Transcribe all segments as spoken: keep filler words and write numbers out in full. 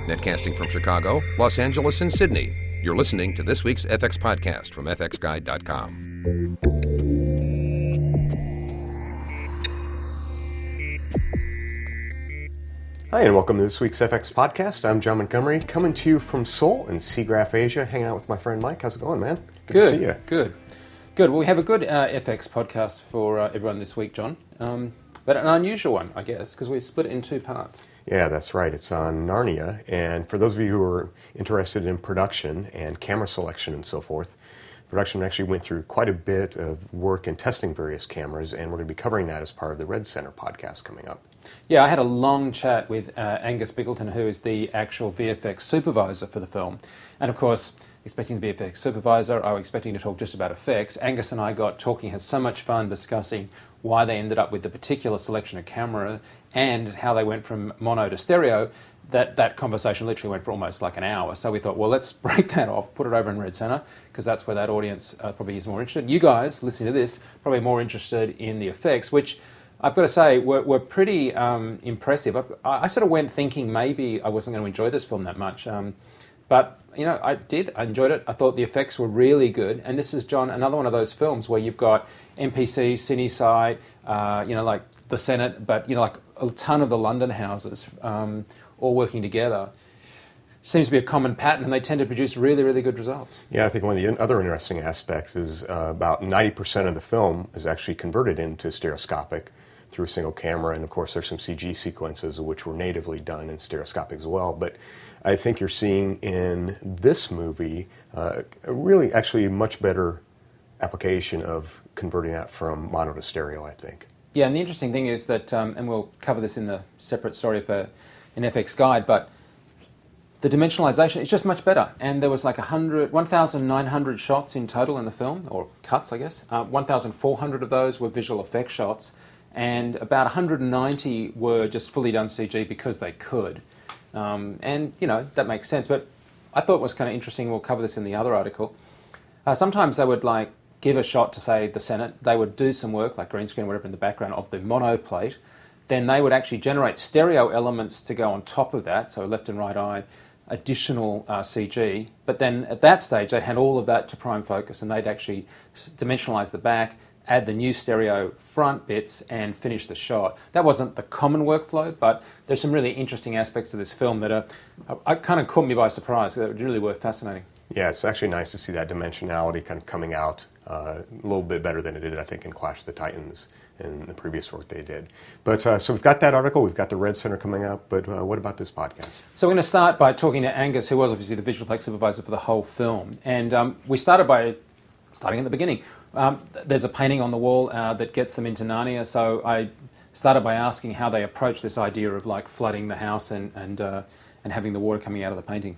Netcasting from Chicago, Los Angeles, and Sydney. You're listening to this week's F X Podcast from F X Guide dot com. Hi, and welcome to this week's F X Podcast. I'm John Montgomery, coming to you from Seoul in Seagraph, Asia, hanging out with my friend Mike. How's it going, man? Good, good to see you. Good. Good. Well, we have a good uh, F X podcast for uh, everyone this week, John. Um, but an unusual one, I guess, because we split it in two parts. Yeah, that's right. It's on Narnia. And for those of you who are interested in production and camera selection and so forth, production actually went through quite a bit of work in testing various cameras, and we're going to be covering that as part of the Red Center podcast coming up. Yeah, I had a long chat with uh, Angus Bickleton, who is the actual V F X supervisor for the film. And of course, expecting the V F X supervisor, I was expecting to talk just about effects. Angus and I got talking, had so much fun discussing why they ended up with the particular selection of camera and how they went from mono to stereo, that that conversation literally went for almost like an hour. So we thought, well, let's break that off, put it over in Red Center, because that's where that audience uh, probably is more interested. You guys, listening to this, probably more interested in the effects, which I've got to say were, were pretty um, impressive. I, I sort of went thinking maybe I wasn't going to enjoy this film that much. Um, but, you know, I did. I enjoyed it. I thought the effects were really good. And this is, John, another one of those films where you've got N P C, CineSite, uh, you know, like the Senate, but, you know, like a ton of the London houses um, all working together. Seems to be a common pattern, and they tend to produce really, really good results. Yeah, I think one of the other interesting aspects is uh, about ninety percent of the film is actually converted into stereoscopic through a single camera, and of course there's some C G sequences which were natively done in stereoscopic as well. But I think you're seeing in this movie uh, a really actually much better application of converting that from mono to stereo, I think. Yeah, and the interesting thing is that, um, and we'll cover this in the separate story for an F X Guide, but the dimensionalization is just much better. And there was like one thousand nine hundred shots in total in the film, or cuts, I guess. Uh, one thousand four hundred of those were visual effects shots, and about one hundred ninety were just fully done C G because they could. Um, and, you know, that makes sense. But I thought it was kind of interesting, we'll cover this in the other article. Uh, sometimes they would, like, give a shot to, say, the Senate. They would do some work, like green screen or whatever, in the background of the mono plate. Then they would actually generate stereo elements to go on top of that, so left and right eye, additional uh, C G. But then at that stage, they'd hand all of that to prime focus, and they'd actually dimensionalize the back, add the new stereo front bits, and finish the shot. That wasn't the common workflow, but there's some really interesting aspects of this film that are, are kind of caught me by surprise, because they really were fascinating. Yeah, it's actually nice to see that dimensionality kind of coming out uh, a little bit better than it did, I think, in Clash of the Titans and the previous work they did. But uh, so we've got that article, we've got the Red Center coming up, but uh, what about this podcast? So we're going to start by talking to Angus, who was obviously the visual effects supervisor for the whole film. And um, we started by starting at the beginning. Um, there's a painting on the wall uh, that gets them into Narnia, so I started by asking how they approach this idea of like flooding the house and and, uh, and having the water coming out of the painting.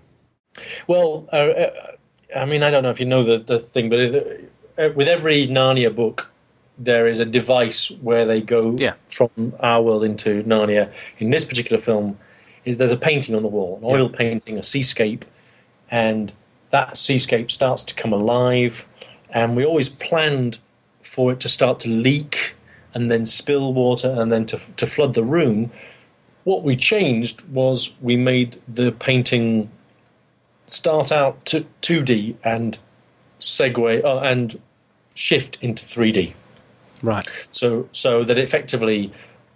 Well, uh, I mean, I don't know if you know the, the thing, but it, uh, with every Narnia book, there is a device where they go yeah. from our world into Narnia. In this particular film, there's a painting on the wall, an oil yeah. painting, a seascape, and that seascape starts to come alive. And we always planned for it to start to leak and then spill water and then to to flood the room. What we changed was we made the painting start out to two D and segue uh, and shift into three D. Right. So so that effectively...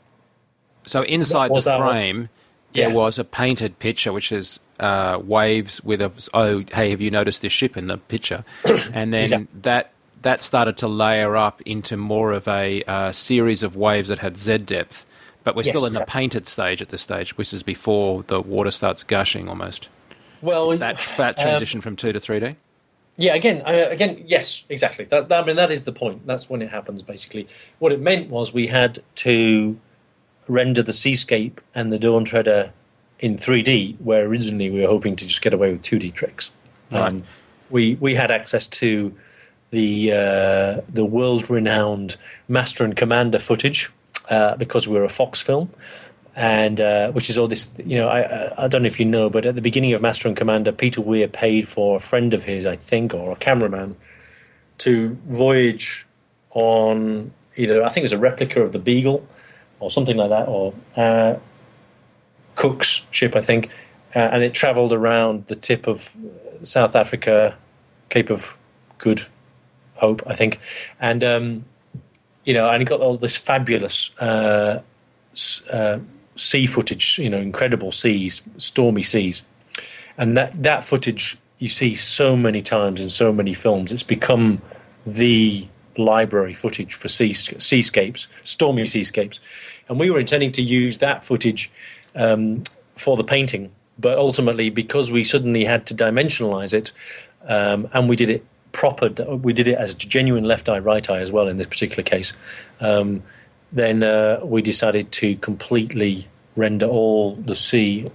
So inside the frame, our, yeah. there was a painted picture, which is uh, waves with a, oh, hey, have you noticed this ship in the picture? And then exactly. that that started to layer up into more of a uh, series of waves that had Z depth. But we're yes, still in exactly. the painted stage at this stage, which is before the water starts gushing almost. Well, that, that transition um, from two to three D? Yeah, again, uh, again, yes, exactly. That, that, I mean, that is the point. That's when it happens, basically. What it meant was we had to render the seascape and the Dawn Treader in three D, where originally we were hoping to just get away with two D tricks. Right. Um, we we had access to the uh, the world-renowned Master and Commander footage uh, because we were a Fox film, and uh, which is all this. You know, I I don't know if you know, but at the beginning of Master and Commander, Peter Weir paid for a friend of his, I think, or a cameraman, to voyage on either I think it was a replica of the Beagle or something like that, or uh, Cook's ship, I think, uh, and it travelled around the tip of South Africa, Cape of Good Hope, I think, and um, you know, and it got all this fabulous uh, uh, sea footage, you know, incredible seas, stormy seas, and that that footage you see so many times in so many films. It's become the library footage for sea, seascapes, stormy seascapes. And we were intending to use that footage um, for the painting, but ultimately, because we suddenly had to dimensionalize it, um, and we did it proper, we did it as genuine left eye, right eye as well in this particular case, um, then uh, we decided to completely render all the sea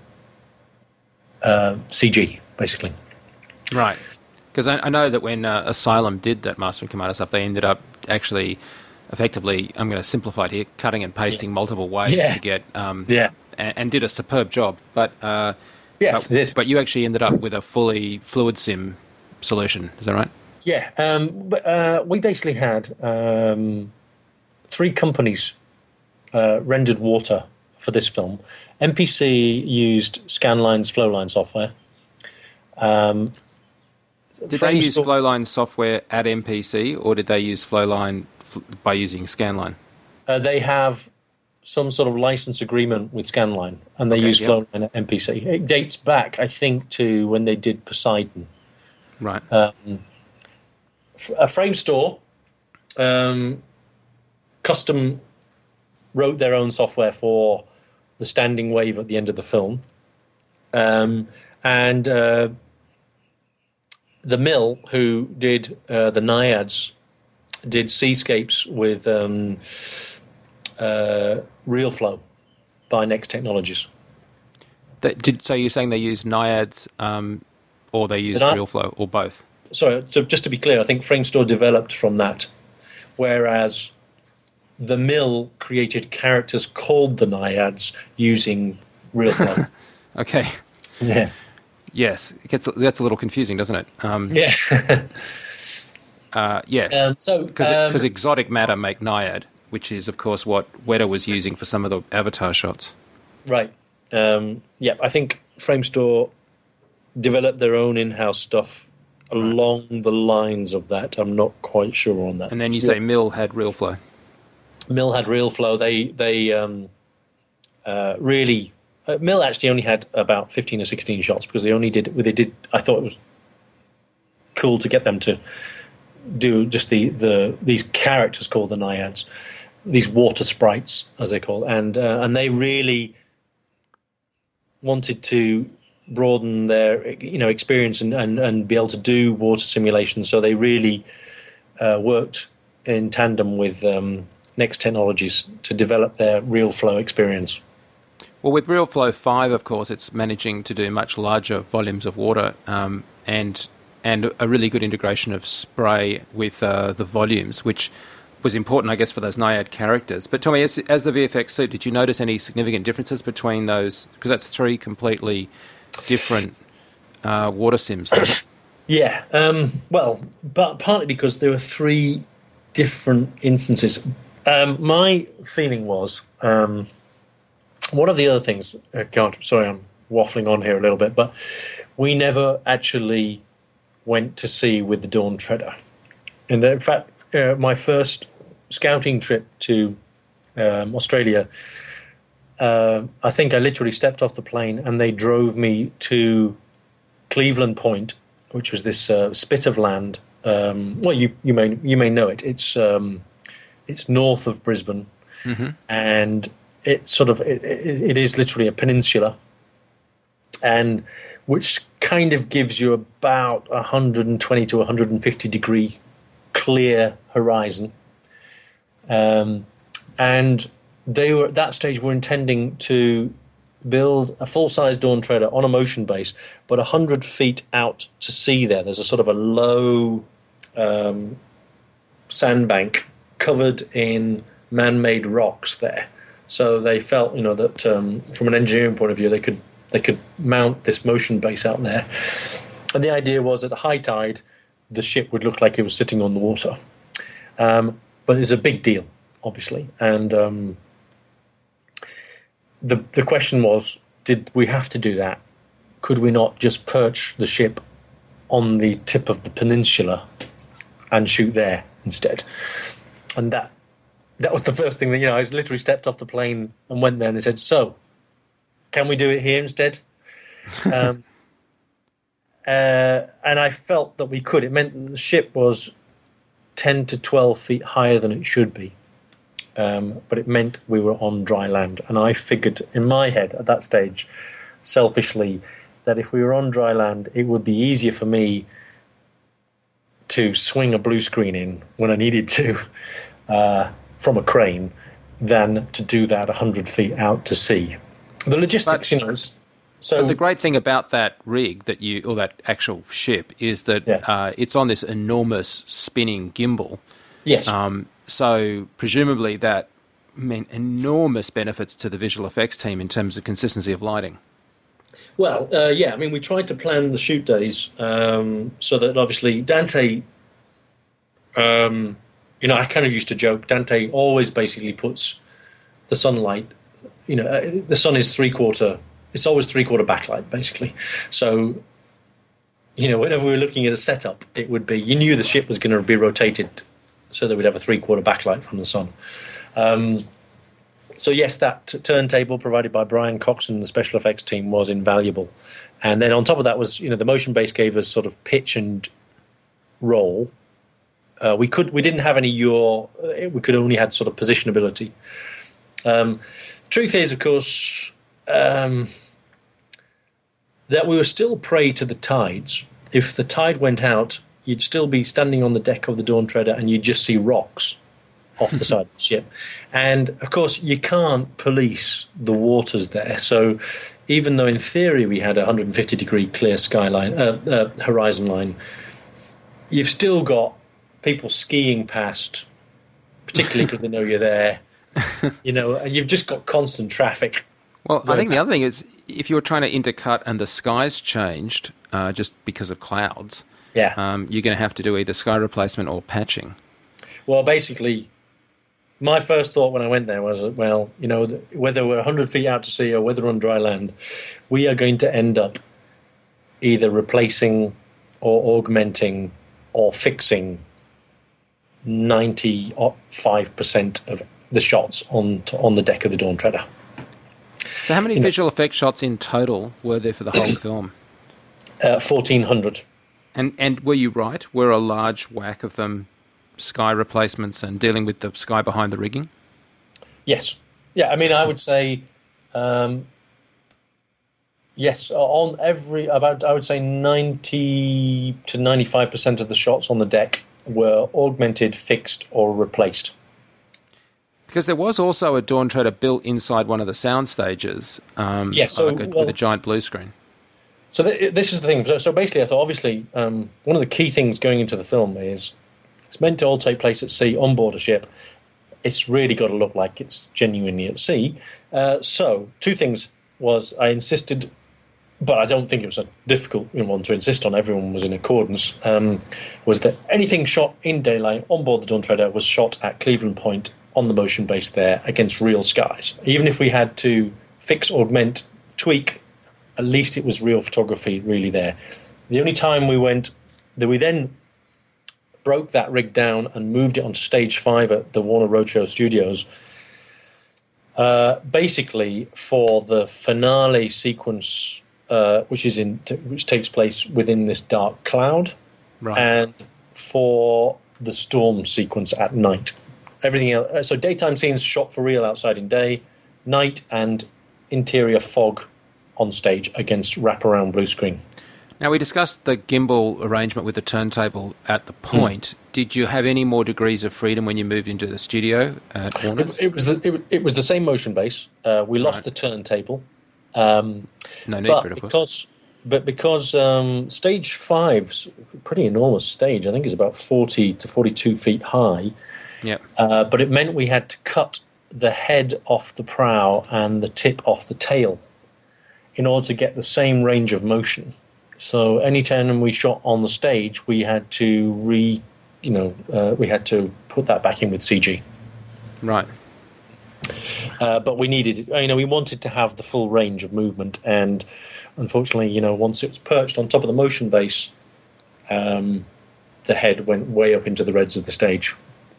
uh, C G, basically. Right. Because I, I know that when uh, Asylum did that Master and Commander stuff, they ended up actually, effectively, I'm going to simplify it here, cutting and pasting yeah. multiple waves yeah. to get, um, yeah, and, and did a superb job. But uh, yes, but, it did. But you actually ended up with a fully fluid sim solution. Is that right? Yeah. Um, but uh, we basically had um, three companies uh, rendered water for this film. M P C used Scanline's Flowline software. Um, Did they use Flowline software at M P C, or did they use Flowline f- by using Scanline? Uh, they have some sort of license agreement with Scanline, and they okay, use yep. Flowline at M P C. It dates back, I think, to when they did Poseidon. Right. Um, a Framestore um, custom wrote their own software for the standing wave at the end of the film, um, and uh, the Mill, who did uh, the Naiads, did seascapes with um, uh, RealFlow by Next Technologies. That, did, so you're saying they used Naiads um, or they used the RealFlow, or both? Sorry, so just to be clear, I think Framestore developed from that, whereas the Mill created characters called the Naiads using RealFlow. Okay. Yeah. Yes, it gets that's a little confusing, doesn't it? Um, yeah. uh, yeah. Um, so because um, Exotic Matter make Naiad, which is of course what Weta was using for some of the Avatar shots. Right. Um, yeah, I think Framestore developed their own in-house stuff right. along the lines of that. I'm not quite sure on that. And then you say yeah. Mill had RealFlow. Mill had RealFlow. They they um, uh, really. Uh, Mill actually only had about fifteen or sixteen shots because they only did. They did. I thought it was cool to get them to do just the, the these characters called the Naiads, these water sprites as they call, and uh, and they really wanted to broaden their you know experience and, and, and be able to do water simulations. So they really uh, worked in tandem with um, Next Technologies to develop their RealFlow experience. Well, with RealFlow five, of course, it's managing to do much larger volumes of water um, and and a really good integration of spray with uh, the volumes, which was important, I guess, for those Naiad characters. But Tommy, as, as the V F X suit, did you notice any significant differences between those? Because that's three completely different uh, water sims. Yeah, um, well, but partly because there were three different instances. Um, my feeling was... Um, One of the other things, uh, God, sorry, I'm waffling on here a little bit, but we never actually went to sea with the Dawn Treader. And in fact, uh, my first scouting trip to um, Australia, uh, I think I literally stepped off the plane and they drove me to Cleveland Point, which was this uh, spit of land. Um, well, you you may you may know it. It's um, it's north of Brisbane, mm-hmm. and it's sort of it, it, it is literally a peninsula, and which kind of gives you about one hundred twenty to one hundred fifty degree clear horizon. Um, and they were at that stage were intending to build a full-size Dawn Treader on a motion base, but one hundred feet out to sea there, there's a sort of a low um, sandbank covered in man-made rocks there. So they felt, you know, that um, from an engineering point of view, they could they could mount this motion base out there. And the idea was at high tide, the ship would look like it was sitting on the water. Um, but it's a big deal, obviously. And um, the the question was, did we have to do that? could we not just perch the ship on the tip of the peninsula and shoot there instead? And that that was the first thing that, you know, I was literally stepped off the plane and went there, and they said, so, can we do it here instead? um, uh, and I felt that we could. It meant that the ship was ten to twelve feet higher than it should be. Um, but it meant we were on dry land. And I figured in my head at that stage, selfishly, that if we were on dry land, it would be easier for me to swing a blue screen in when I needed to uh, from a crane than to do that one hundred feet out to sea. The logistics, but, you know... So but the great thing about that rig, that you or that actual ship, is that yeah. uh, it's on this enormous spinning gimbal. Yes. Um, so presumably that meant enormous benefits to the visual effects team in terms of consistency of lighting. Well, uh, yeah, I mean, we tried to plan the shoot days um, so that obviously Dante, um, you know, I kind of used to joke, Dante always basically puts the sunlight, you know, uh, the sun is three-quarter, it's always three-quarter backlight, basically. So, you know, whenever we were looking at a setup, it would be, you knew the ship was going to be rotated so that we'd have a three-quarter backlight from the sun. Um So yes, that t- turntable provided by Brian Cox and the special effects team was invaluable. And then on top of that was, you know, the motion base gave us sort of pitch and roll. Uh, we could we didn't have any yaw. We could only had sort of positionability. Um, truth is, of course, um, that we were still prey to the tides. If the tide went out, you'd still be standing on the deck of the Dawn Treader and you'd just see rocks off the side of the ship. And, of course, you can't police the waters there. So even though in theory we had a one hundred fifty degree clear skyline, uh, uh, horizon line, you've still got people skiing past, particularly because they know you're there, you know, and you've just got constant traffic. Well, I think past. The other thing is, if you were trying to intercut and the skies changed uh, just because of clouds, yeah, um, you're going to have to do either sky replacement or patching. Well, basically, my first thought when I went there was, well, you know, whether we're one hundred feet out to sea or whether on dry land, we are going to end up either replacing or augmenting or fixing ninety-five percent of the shots on on the deck of the Dawn Treader. So how many you visual know, effects shots in total were there for the whole film? Uh, fourteen hundred. And, and were you right? Were a large whack of them sky replacements and dealing with the sky behind the rigging? Yes. Yeah, I mean, I would say, um, yes, on every, about, I would say ninety to ninety-five percent of the shots on the deck were augmented, fixed, or replaced. Because there was also a Dawn Treader built inside one of the sound stages, um, yeah, so, like a, well, with a giant blue screen. So th- this is the thing. So, so basically, I thought, obviously, um, one of the key things going into the film is it's meant to all take place at sea on board a ship. It's really got to look like it's genuinely at sea. Uh, so two things was I insisted, but I don't think it was a difficult one to insist on. Everyone was in accordance, um, was that anything shot in daylight on board the Dawn Treader was shot at Cleveland Point on the motion base there against real skies. Even if we had to fix, augment, tweak, at least it was real photography really there. The only time we went, that we then broke that rig down and moved it onto stage five at the Warner Roadshow Studios, uh, basically for the finale sequence, uh, which is in, t- which takes place within this dark cloud, right, and for the storm sequence at night. Everything else, so daytime scenes shot for real outside in day, night and interior fog on stage against wraparound blue screen. Now, we discussed the gimbal arrangement with the turntable at the point. Mm. Did you have any more degrees of freedom when you moved into the studio at Warner? It, it was the, it, it was the same motion base. Uh, we lost right. the turntable. Um, no need but for it, of because, course. But because um, stage five's a pretty enormous stage, I think it's about forty to forty-two feet high. Yep. Uh, but it meant we had to cut the head off the prow and the tip off the tail in order to get the same range of motion. So any time we shot on the stage, we had to re, you know, uh, we had to put that back in with C G. Right. Uh, but we needed, you know, we wanted to have the full range of movement, and unfortunately, you know, once it was perched on top of the motion base, um, the head went way up into the reds of the stage.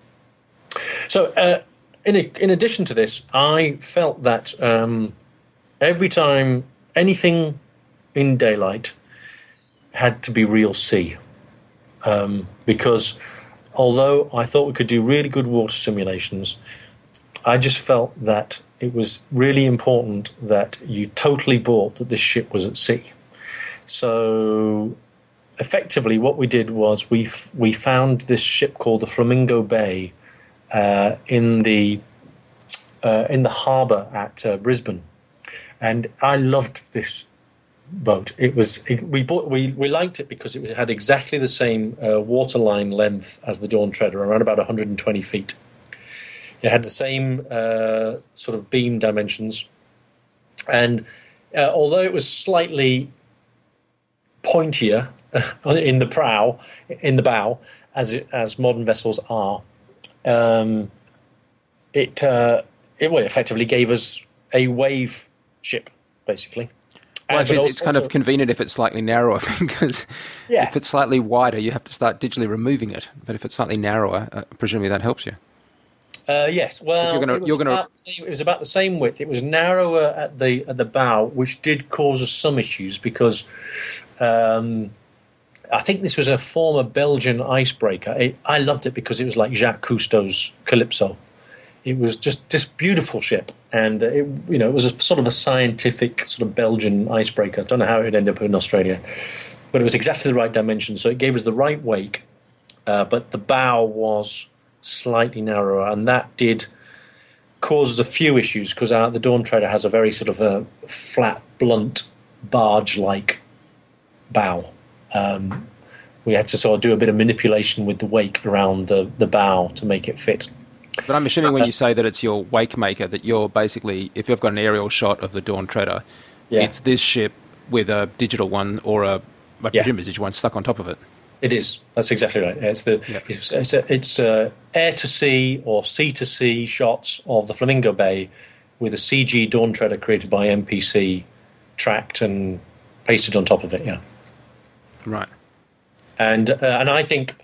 So, uh, in a, in addition to this, I felt that um, every time anything in daylight had to be real sea, um, because although I thought we could do really good water simulations, I just felt that it was really important that you totally bought that this ship was at sea. So effectively what we did was we f- we found this ship called the Flamingo Bay uh, in the uh, in the harbour at uh, Brisbane, and I loved this boat. It was it, we bought we, we liked it because it was, it had exactly the same uh, waterline length as the Dawn Treader, around about one hundred twenty feet. It had the same uh, sort of beam dimensions, and uh, although it was slightly pointier in the prow, in the bow, as it, as modern vessels are, um, it uh, it well, effectively gave us a wave ship, basically. Well, actually, also, it's kind of convenient if it's slightly narrower, because yeah. if it's slightly wider, you have to start digitally removing it. But if it's slightly narrower, uh, presumably that helps you. Uh, yes, well, you're gonna, it, was you're gonna... about the same, it was about the same width. It was narrower at the at the bow, which did cause us some issues because um, I think this was a former Belgian icebreaker. It, I loved it because it was like Jacques Cousteau's Calypso. It was just this beautiful ship, and uh, it, you know, it was a sort of a scientific sort of Belgian icebreaker. I don't know how it would end up in Australia, but it was exactly the right dimension, so it gave us the right wake, uh, but the bow was slightly narrower, and that did cause us a few issues because uh, the Dawn Treader has a very sort of a flat, blunt, barge-like bow. Um, we had to sort of do a bit of manipulation with the wake around the, the bow to make it fit. But I'm assuming when you say that it's your wake maker, that you're basically, if you've got an aerial shot of the Dawn Treader, yeah. it's this ship with a digital one or a, I yeah. presume a digital one stuck on top of it. It is. That's exactly right. It's the yeah. it's it's, a, it's uh, air to sea or sea to sea shots of the Flamingo Bay with a C G Dawn Treader created by M P C, tracked and pasted on top of it. Yeah, right. And uh, and I think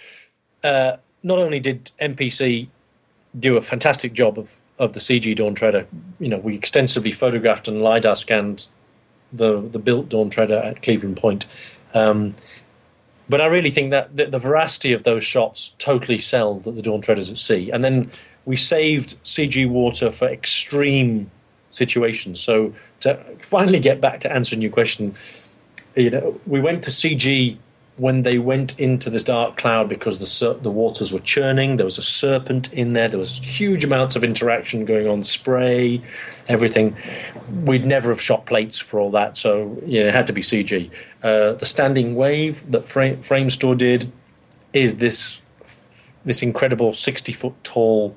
uh, not only did M P C do a fantastic job of, of the C G Dawn Treader, you know, we extensively photographed and LiDAR scanned the the built Dawn Treader at Cleveland Point. Um, But I really think that the, the veracity of those shots totally sell that the Dawn Treader's at sea. And then we saved C G water for extreme situations. So to finally get back to answering your question, you know, we went to C G when they went into this dark cloud because the the waters were churning. There was a serpent in there. There was huge amounts of interaction going on, spray, everything. We'd never have shot plates for all that, so you know, it had to be C G. Uh, the standing wave that Frame, Framestore did is this this incredible sixty foot tall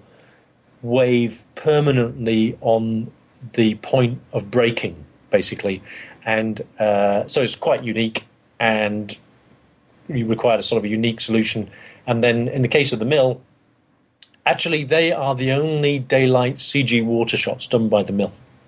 wave permanently on the point of breaking, basically, and uh, so it's quite unique, and you required a sort of a unique solution. And then in the case of the mill, actually they are the only daylight C G water shots done by the mill.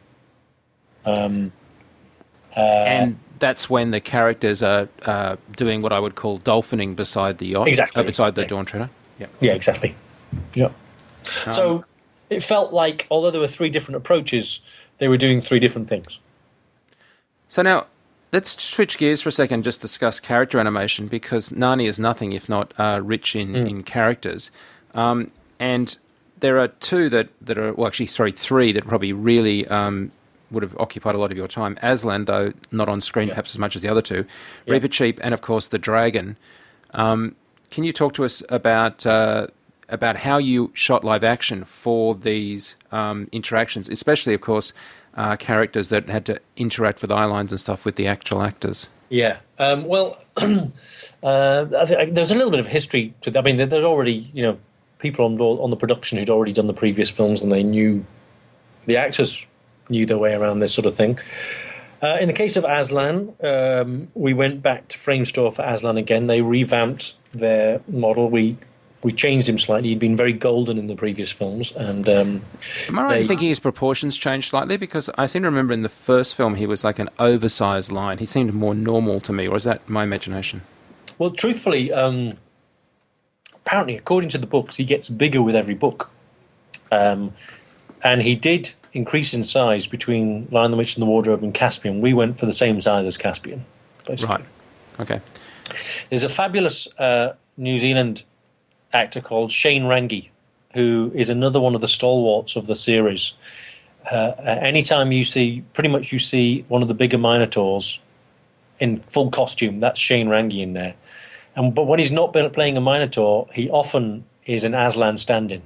Um, uh, and that's when the characters are uh, doing what I would call dolphining beside the yacht, exactly, uh, beside the yeah. Dawn Treader. Yeah, yeah, exactly. Yeah. Um, so it felt like, although there were three different approaches, they were doing three different things. So now, let's switch gears for a second and just discuss character animation, because Narnia is nothing if not uh, rich in, mm. in characters. Um, and there are two that, that are, well, actually, sorry, three that probably really um, would have occupied a lot of your time. Aslan, though not on screen yeah. perhaps as much as the other two. Yeah. Reepicheep and, of course, the dragon. Um, can you talk to us about uh, about how you shot live action for these um, interactions, especially, of course, Uh, characters that had to interact with eye lines and stuff with the actual actors? Yeah. Um, well, uh, I think there's a little bit of history to that. I mean, there's already, you know, people on on the production who'd already done the previous films, and they knew, the actors knew their way around this sort of thing. Uh, in the case of Aslan, um, we went back to Framestore for Aslan again. They revamped their model. We we changed him slightly. He'd been very golden in the previous films, and um, am I right they, in thinking his proportions changed slightly? Because I seem to remember in the first film he was like an oversized lion. He seemed more normal to me, or is that my imagination? Well, truthfully, um, apparently, according to the books, he gets bigger with every book, um, and he did increase in size between Lion, the Witch and the Wardrobe and Caspian. We went for the same size as Caspian, basically. Right. Okay. There's a fabulous uh, New Zealand actor called Shane Rangi, who is another one of the stalwarts of the series. Uh, anytime you see, pretty much you see one of the bigger Minotaurs in full costume, that's Shane Rangi in there. And but when he's not playing a Minotaur, he often is an Aslan stand-in.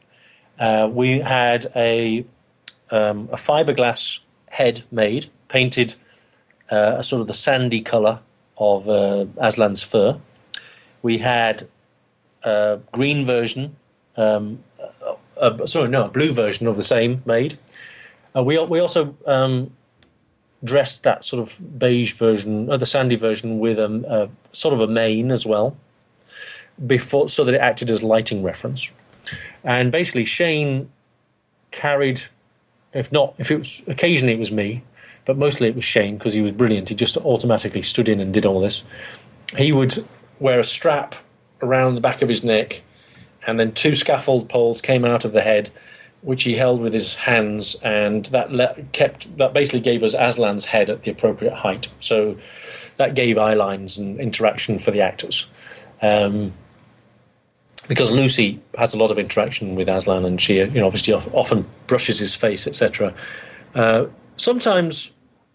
Uh, we had a um, a fiberglass head made, painted uh, a sort of the sandy colour of uh, Aslan's fur. We had a green version, um, uh, uh, sorry, no, a blue version of the same made. Uh, we we also um, dressed that sort of beige version, or the sandy version, with a, a sort of a mane as well, before so that it acted as lighting reference. And basically, Shane carried, if not, if it was occasionally it was me, but mostly it was Shane because he was brilliant. He just automatically stood in and did all this. He would wear a strap around the back of his neck, and then two scaffold poles came out of the head, which he held with his hands, and that le- kept that basically gave us Aslan's head at the appropriate height. So that gave eye lines and interaction for the actors. Um, because Lucy has a lot of interaction with Aslan, and she, you know, obviously often brushes his face, et cetera. Uh, sometimes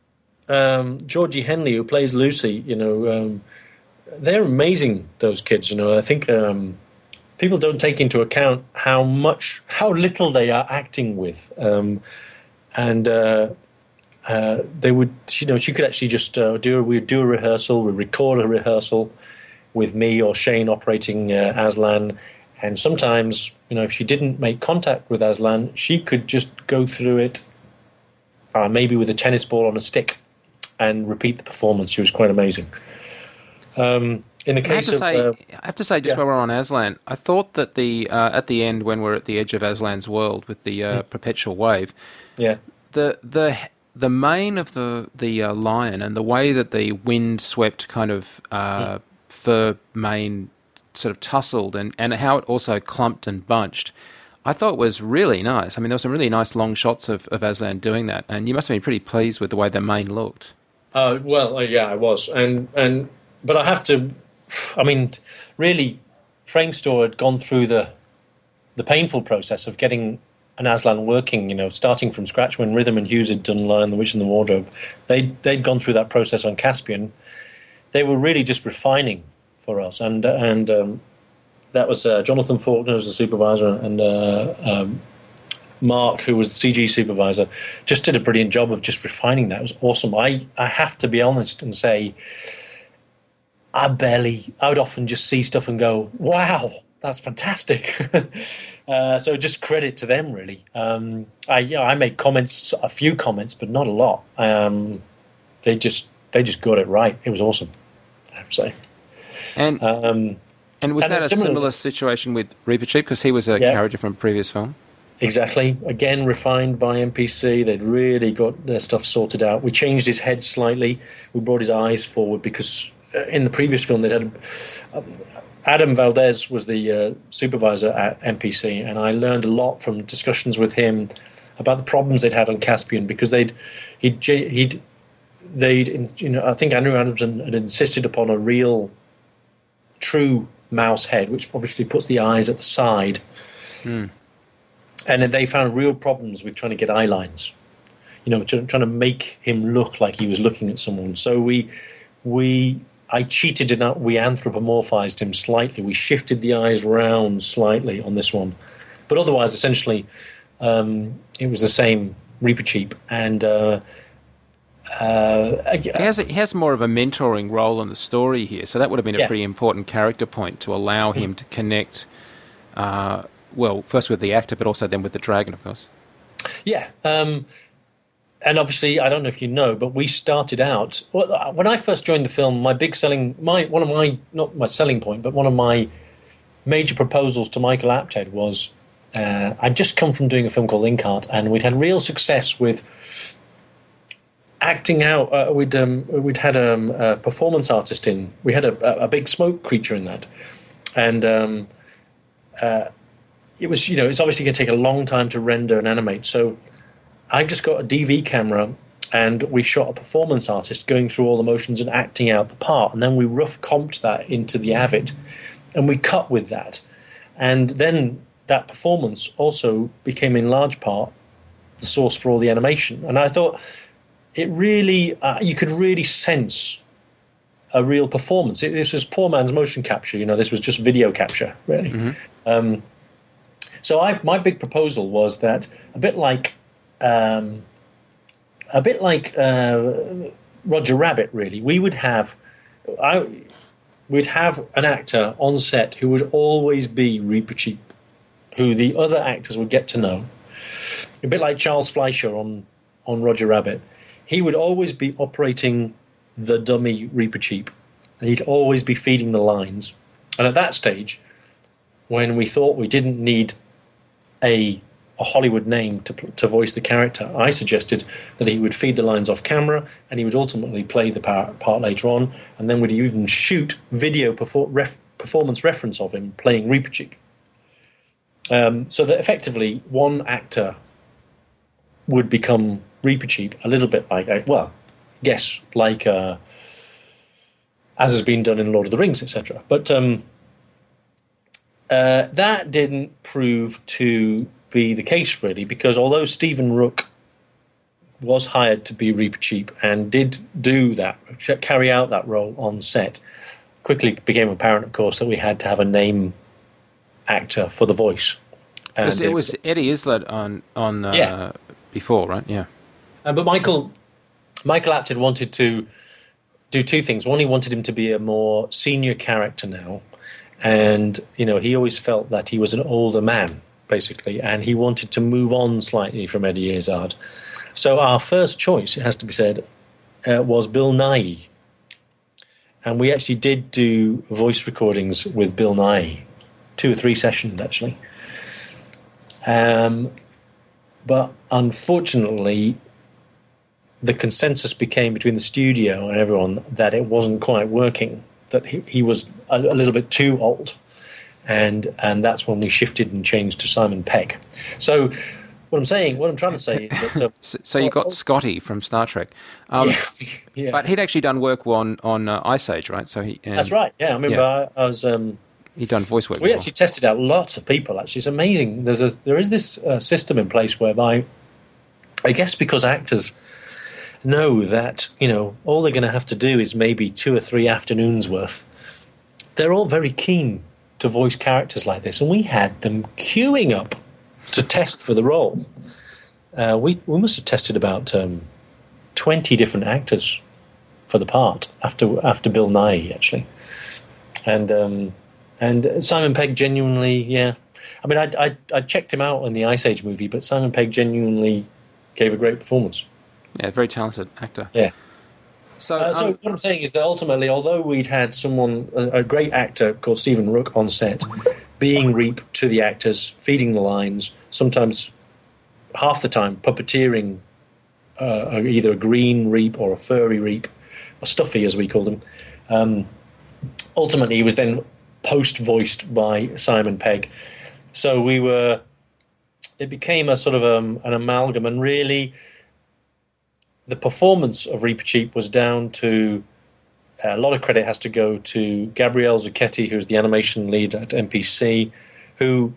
um, Georgie Henley, who plays Lucy, you know, um, they're amazing. Those kids, you know. I think um, people don't take into account how much, how little they are acting with, um, and uh, uh, they would, you know, she could actually just uh, do. We'd do a rehearsal, we record a rehearsal with me or Shane operating uh, Aslan, and sometimes, you know, if she didn't make contact with Aslan, she could just go through it, uh, maybe with a tennis ball on a stick, and repeat the performance. She was quite amazing. Um, in the case I have to of, say, uh, I have to say, just yeah. while we're on Aslan, I thought that the uh, at the end, when we're at the edge of Aslan's world with the uh, perpetual wave, yeah, the the the mane of the the uh, lion and the way that the wind swept kind of uh, mm. fur mane sort of tussled, and, and how it also clumped and bunched, I thought was really nice. I mean, there were some really nice long shots of, of Aslan doing that, and you must have been pretty pleased with the way the mane looked. Uh, well, uh, yeah, I was, and and but I have to. I mean, really, Framestore had gone through the the painful process of getting an Aslan working, you know, starting from scratch when Rhythm and Hughes had done Lion, the Witch and the Wardrobe. They'd, they'd gone through that process on Caspian. They were really just refining for us. And and um, that was uh, Jonathan Faulkner as the supervisor, and uh, um, Mark, who was the C G supervisor, just did a brilliant job of just refining that. It was awesome. I, I have to be honest and say, I barely, I would often just see stuff and go, wow, that's fantastic. uh, so just credit to them, really. Um, I, you know, I made comments, a few comments, but not a lot. Um, they just, they just got it right. It was awesome, I have to say. And um, and was and that a similar, similar situation with Reepicheep, because he was a yeah. character from a previous film? Exactly. Again, refined by M P C. They'd really got their stuff sorted out. We changed his head slightly. We brought his eyes forward because in the previous film, they'd had uh, Adam Valdez was the uh, supervisor at M P C, and I learned a lot from discussions with him about the problems they'd had on Caspian, because they'd he'd he'd they'd you know I think Andrew Adamson had insisted upon a real, true mouse head, which obviously puts the eyes at the side, mm. and they found real problems with trying to get eye lines, you know, trying to make him look like he was looking at someone. So we we. I cheated and we anthropomorphized him slightly. We shifted the eyes round slightly on this one. But otherwise, essentially, um, it was the same Reepicheep. And uh, uh, he, has a, he has more of a mentoring role in the story here. So that would have been a yeah. pretty important character point to allow him to connect, uh, well, first with the actor, but also then with the dragon, of course. Yeah. Um And obviously, I don't know if you know, but we started out when I first joined the film. My big selling, my one of my not my selling point, but one of my major proposals to Michael Apted was, uh, I'd just come from doing a film called Inkheart, and we'd had real success with acting out. Uh, we'd um, we'd had um, a performance artist in. We had a, a big smoke creature in that, and um, uh, it was you know it's obviously going to take a long time to render and animate. So I just got a D V camera, and we shot a performance artist going through all the motions and acting out the part, and then we rough comped that into the Avid, and we cut with that, and then that performance also became in large part the source for all the animation. And I thought it really, uh, you could really sense a real performance. It, this was poor man's motion capture, you know, this was just video capture, really. Mm-hmm. Um, so I, my big proposal was that a bit like, um, a bit like uh, Roger Rabbit, really, we would have, I, we'd have an actor on set who would always be Reepicheep, who the other actors would get to know. A bit like Charles Fleischer on, on Roger Rabbit. He would always be operating the dummy Reepicheep, and he'd always be feeding the lines. And at that stage, when we thought we didn't need a, a Hollywood name to, to voice the character, I suggested that he would feed the lines off camera, and he would ultimately play the part, part later on, and then we'd even shoot video perfor- ref, performance reference of him playing Reepicheep. Um, so that effectively one actor would become Reepicheep, a little bit like, well, yes, like uh, as has been done in Lord of the Rings, et cetera. But um, uh, that didn't prove to be the case, really, because although Stephen Rook was hired to be Reepicheep and did do that, carry out that role on set, quickly became apparent, of course, that we had to have a name actor for the voice. And it, it was Eddie Islett on on uh, yeah. before, right? Yeah. Uh, but Michael Michael Apted wanted to do two things. One, he wanted him to be a more senior character now, and you know he always felt that he was an older man, basically, and he wanted to move on slightly from Eddie Izzard. So our first choice, it has to be said, uh, was Bill Nighy, and we actually did do voice recordings with Bill Nighy, two or three sessions actually. Um, but unfortunately, the consensus became between the studio and everyone that it wasn't quite working, that he, he was a, a little bit too old, and and that's when we shifted and changed to Simon Pegg. So what I'm saying, what I'm trying to say is that... Uh, so, so you got Scotty from Star Trek. Um, yeah, yeah. But he'd actually done work on, on uh, Ice Age, right? So he. Um, that's right, yeah. I remember yeah. I, I was... Um, He'd done voice work We before. actually tested out lots of people, actually. It's amazing. There's a, there is this uh, system in place whereby, I guess because actors know that, you know, all they're going to have to do is maybe two or three afternoons worth, they're all very keen to voice characters like this. And we had them queuing up to test for the role. Uh, we, we must have tested about um, twenty different actors for the part after, after Bill Nighy, actually. And... Um, And Simon Pegg genuinely, yeah. I mean, I, I I checked him out in the Ice Age movie, but Simon Pegg genuinely gave a great performance. Yeah, very talented actor. Yeah. So, uh, so um, what I'm saying is that ultimately, although we'd had someone, a, a great actor called Stephen Rook on set, being Reep to the actors, feeding the lines, sometimes half the time puppeteering uh, either a green Reep or a furry Reep, or Stuffy as we call them, um, ultimately he was then post-voiced by Simon Pegg. So we were, it became a sort of um, an amalgam, and really the performance of Reepicheep was down to, uh, a lot of credit has to go to Gabrielle Zucchetti, who's the animation lead at M P C, who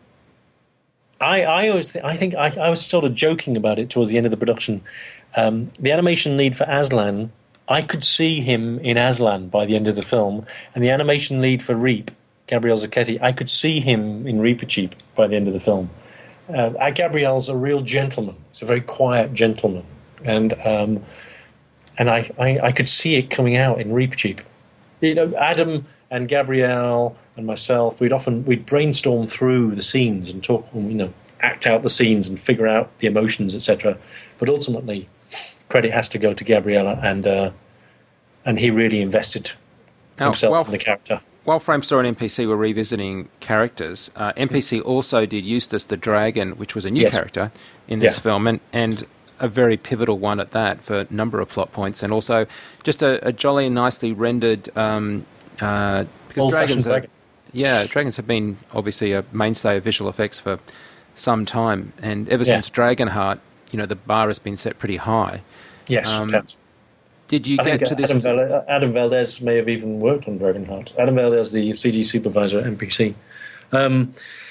I, I always th- I think I, I was sort of joking about it towards the end of the production. Um, the animation lead for Aslan, I could see him in Aslan by the end of the film, and the animation lead for Reep, Gabrielle Zucchetti, I could see him in Reepicheep by the end of the film. Uh, Gabrielle's a real gentleman. He's a very quiet gentleman. And um, and I, I, I could see it coming out in Reepicheep. You know, Adam and Gabrielle and myself, we'd often we'd brainstorm through the scenes and talk, you know, act out the scenes and figure out the emotions, et cetera. But ultimately, credit has to go to Gabriella, and uh, and he really invested now, himself while, in the character. while Framestore and N P C were revisiting characters, uh, N P C also did Eustace the Dragon, which was a new yes. character in this yeah. film, and, and a very pivotal one at that for a number of plot points, and also just a, a jolly nicely rendered... Um, uh, because dragons, are, dragon. yeah, dragons have been obviously a mainstay of visual effects for some time, and ever yeah. since Dragonheart, you know, the bar has been set pretty high. Yes, um, Did you I get think to this? Adam, Val- Adam Valdez may have even worked on Dragonheart. Adam Valdez, the C G supervisor at N P C. Um,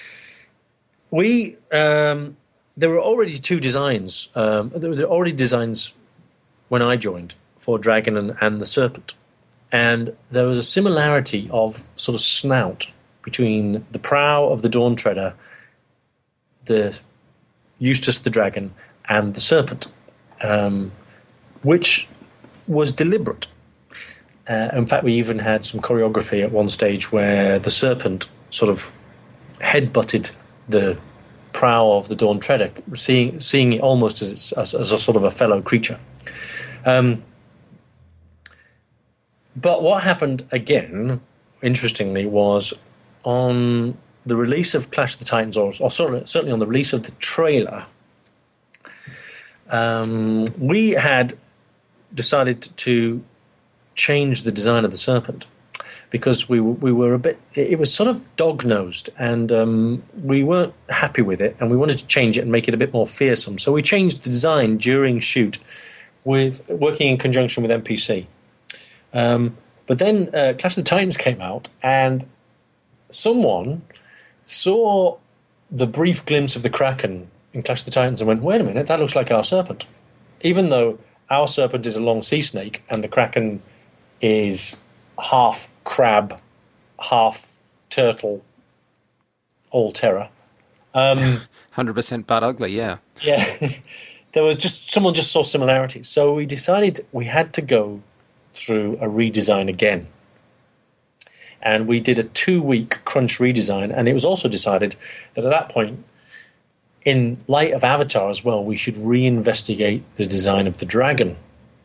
we um, there were already two designs. Um, there were already designs when I joined for Dragon and, and the Serpent, and there was a similarity of sort of snout between the prow of the Dawn Treader, the Eustace the Dragon, and the Serpent, um, which was deliberate. Uh, in fact, we even had some choreography at one stage where the Serpent sort of headbutted the prow of the Dawn Treader, seeing seeing it almost as, its, as, as a sort of a fellow creature. Um, but what happened again, interestingly, was on the release of Clash of the Titans, or, or certainly, certainly on the release of the trailer, um, we had decided to change the design of the Serpent because we we were a bit. It was sort of dog-nosed, and um, we weren't happy with it, and we wanted to change it and make it a bit more fearsome. So we changed the design during shoot, with working in conjunction with N P C. Um, but then uh, Clash of the Titans came out, and someone saw the brief glimpse of the Kraken in Clash of the Titans and went, "Wait a minute, that looks like our Serpent," even though our Serpent is a long sea snake and the Kraken is half crab, half turtle, all terror. Um, one hundred percent butt ugly, yeah. Yeah. There was just, someone just saw similarities. So we decided we had to go through a redesign again. And we did a two-week crunch redesign, and it was also decided that at that point, in light of Avatar as well, we should reinvestigate the design of the dragon.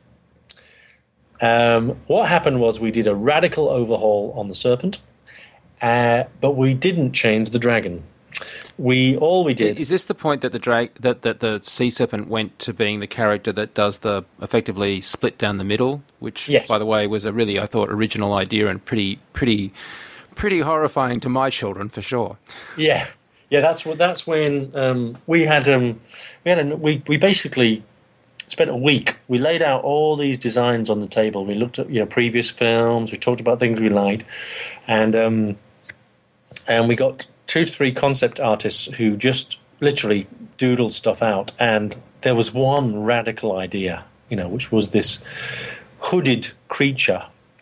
Um, what happened was we did a radical overhaul on the Serpent, uh, but we didn't change the dragon. We all we did. Is this the point that the drag that, that the Sea Serpent went to being the character that does the effectively split down the middle, which, yes. by the way, was a really, I thought, original idea and pretty, pretty, pretty horrifying to my children for sure. Yeah. Yeah, that's what. That's when um, we had um, we had a, we we basically spent a week. We laid out all these designs on the table. We looked at you know previous films. We talked about things we liked, and um, and we got two to three concept artists who just literally doodled stuff out. And there was one radical idea, you know, which was this hooded creature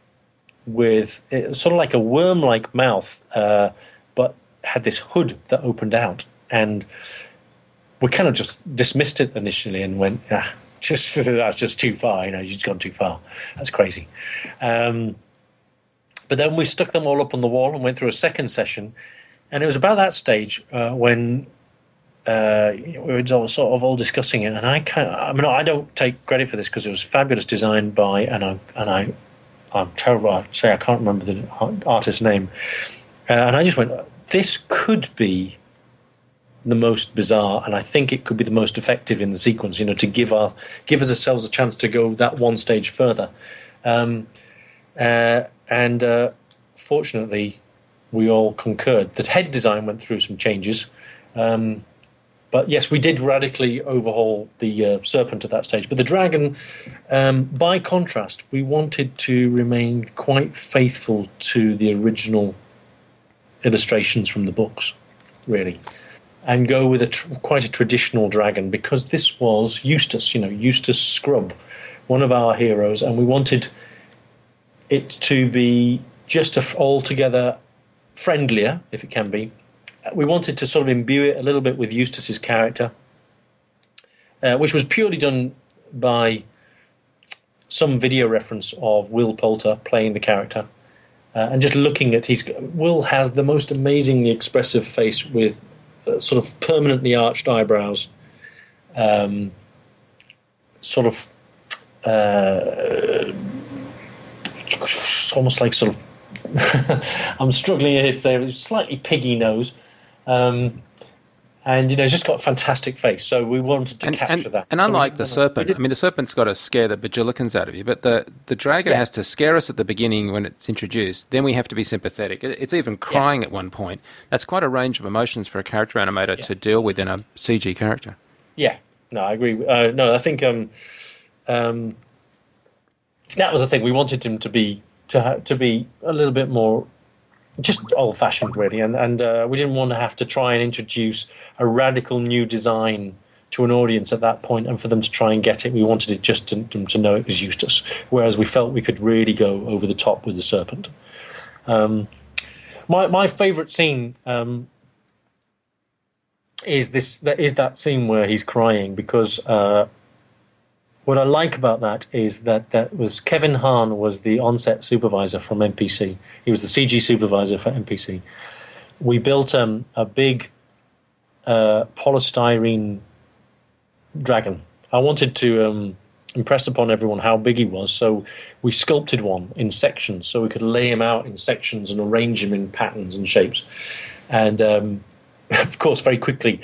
with it, sort of like a worm-like mouth, uh, but had this hood that opened out, and we kind of just dismissed it initially and went, ah, just that's just too far, you know, you've gone too far. That's crazy. Um, but then we stuck them all up on the wall and went through a second session, and it was about that stage uh, when uh, we were all sort of all discussing it, and I kind of, I mean, I don't take credit for this because it was fabulous design by, and I and I, I'm terrible. I say I can't remember the artist's name, uh, and I just went, this could be the most bizarre, and I think it could be the most effective in the sequence, you know, to give our give us ourselves a chance to go that one stage further. Um, uh, and uh, fortunately, we all concurred. The head design went through some changes. Um, but yes, we did radically overhaul the uh, Serpent at that stage. But the dragon, um, by contrast, we wanted to remain quite faithful to the original illustrations from the books, really, and go with a tr- quite a traditional dragon, because this was Eustace, you know, Eustace Scrubb, one of our heroes, and we wanted it to be just a f- altogether friendlier, if it can be. We wanted to sort of imbue it a little bit with Eustace's character, uh, which was purely done by some video reference of Will Poulter playing the character. Uh, and just looking at his... Will has the most amazingly expressive face with uh, sort of permanently arched eyebrows. Um, sort of... Uh, almost like sort of I'm struggling here to say, slightly piggy nose. Um, And, you know, he's just got a fantastic face, so we wanted to and, capture and, that. And so unlike the serpent, I mean, the serpent's got to scare the bajillikins out of you, but the, the dragon yeah. has to scare us at the beginning when it's introduced. Then we have to be sympathetic. It's even crying yeah. at one point. That's quite a range of emotions for a character animator yeah. to deal with in a C G character. Yeah, no, I agree. Uh, no, I think um, um, that was the thing. We wanted him to be to ha- to be a little bit more just old-fashioned, really, and and uh, we didn't want to have to try and introduce a radical new design to an audience at that point, and for them to try and get it. We wanted it just to, them to know it was Eustace, whereas we felt we could really go over the top with the serpent. Um, my my favourite scene um, is this. That is that scene where he's crying, because uh, what I like about that is that that was Kevin Hahn was the on-set supervisor from N P C. He was the C G supervisor for N P C. We built um, a big uh, polystyrene dragon. I wanted to um, impress upon everyone how big he was, so we sculpted one in sections, so we could lay him out in sections and arrange him in patterns and shapes. And um, of course, very quickly,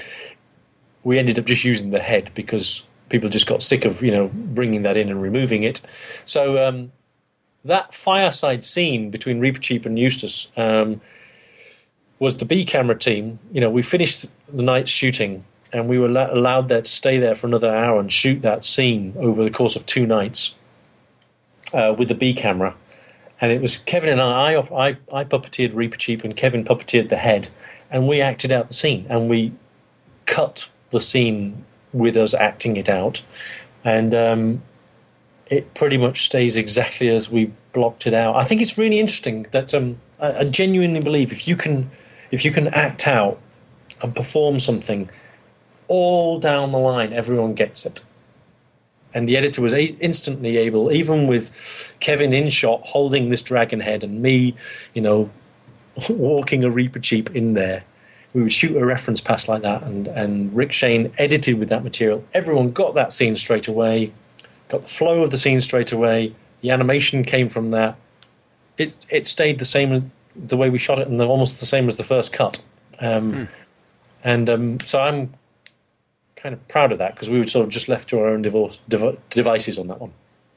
we ended up just using the head, because people just got sick of, you know, bringing that in and removing it. So um, that fireside scene between Reapercheap and Eustace um, was the B camera team. You know, we finished the night's shooting, and we were la- allowed there to stay there for another hour and shoot that scene over the course of two nights uh, with the B camera. And it was Kevin and I, I, I, I puppeteered Reapercheap, and Kevin puppeteered the head, and we acted out the scene, and we cut the scene with us acting it out, and um, it pretty much stays exactly as we blocked it out. I think it's really interesting that um, I, I genuinely believe if you can, if you can act out and perform something, all down the line, everyone gets it. And the editor was a- instantly able, even with Kevin in shot holding this dragon head, and me, you know, walking a Reapercheap in there. We would shoot a reference pass like that, and, and Rick Shane edited with that material. Everyone got that scene straight away, got the flow of the scene straight away. The animation came from that. It it stayed the same as the way we shot it, and the, almost the same as the first cut. Um, hmm. And um, so I'm kind of proud of that, because we were sort of just left to our own divorce, dev- devices on that one.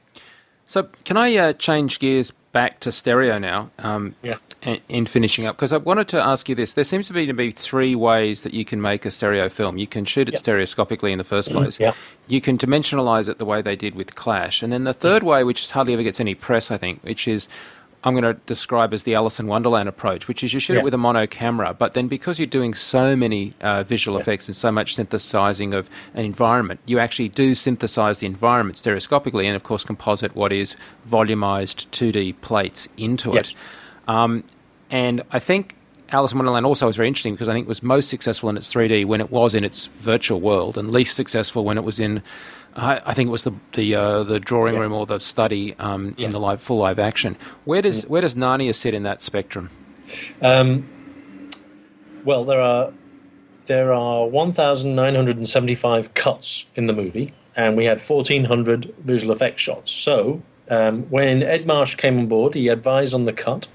So can I uh, change gears back to stereo now um, yeah. in, in finishing up? Because I wanted to ask you this. There seems to be to be three ways that you can make a stereo film. You can shoot it yep. stereoscopically in the first place. yeah. You can dimensionalize it the way they did with Clash. And then the third way, which hardly ever gets any press, I think, which is I'm going to describe as the Alice in Wonderland approach, which is you shoot yeah. it with a mono camera, but then because you're doing so many uh, visual yeah. effects and so much synthesizing of an environment, you actually do synthesize the environment stereoscopically and, of course, composite what is volumized two D plates into yes. it. Um, and I think Alice in Wonderland also was very interesting because I think it was most successful in its three D when it was in its virtual world, and least successful when it was in I, I think it was the the uh, the drawing yeah. room or the study um, yeah. in the live full live action. Where does yeah. where does Narnia sit in that spectrum? Um, well, there are there are one thousand nine hundred seventy-five cuts in the movie, and we had fourteen hundred visual effects shots. So um, when Ed Marsh came on board, he advised on the cut.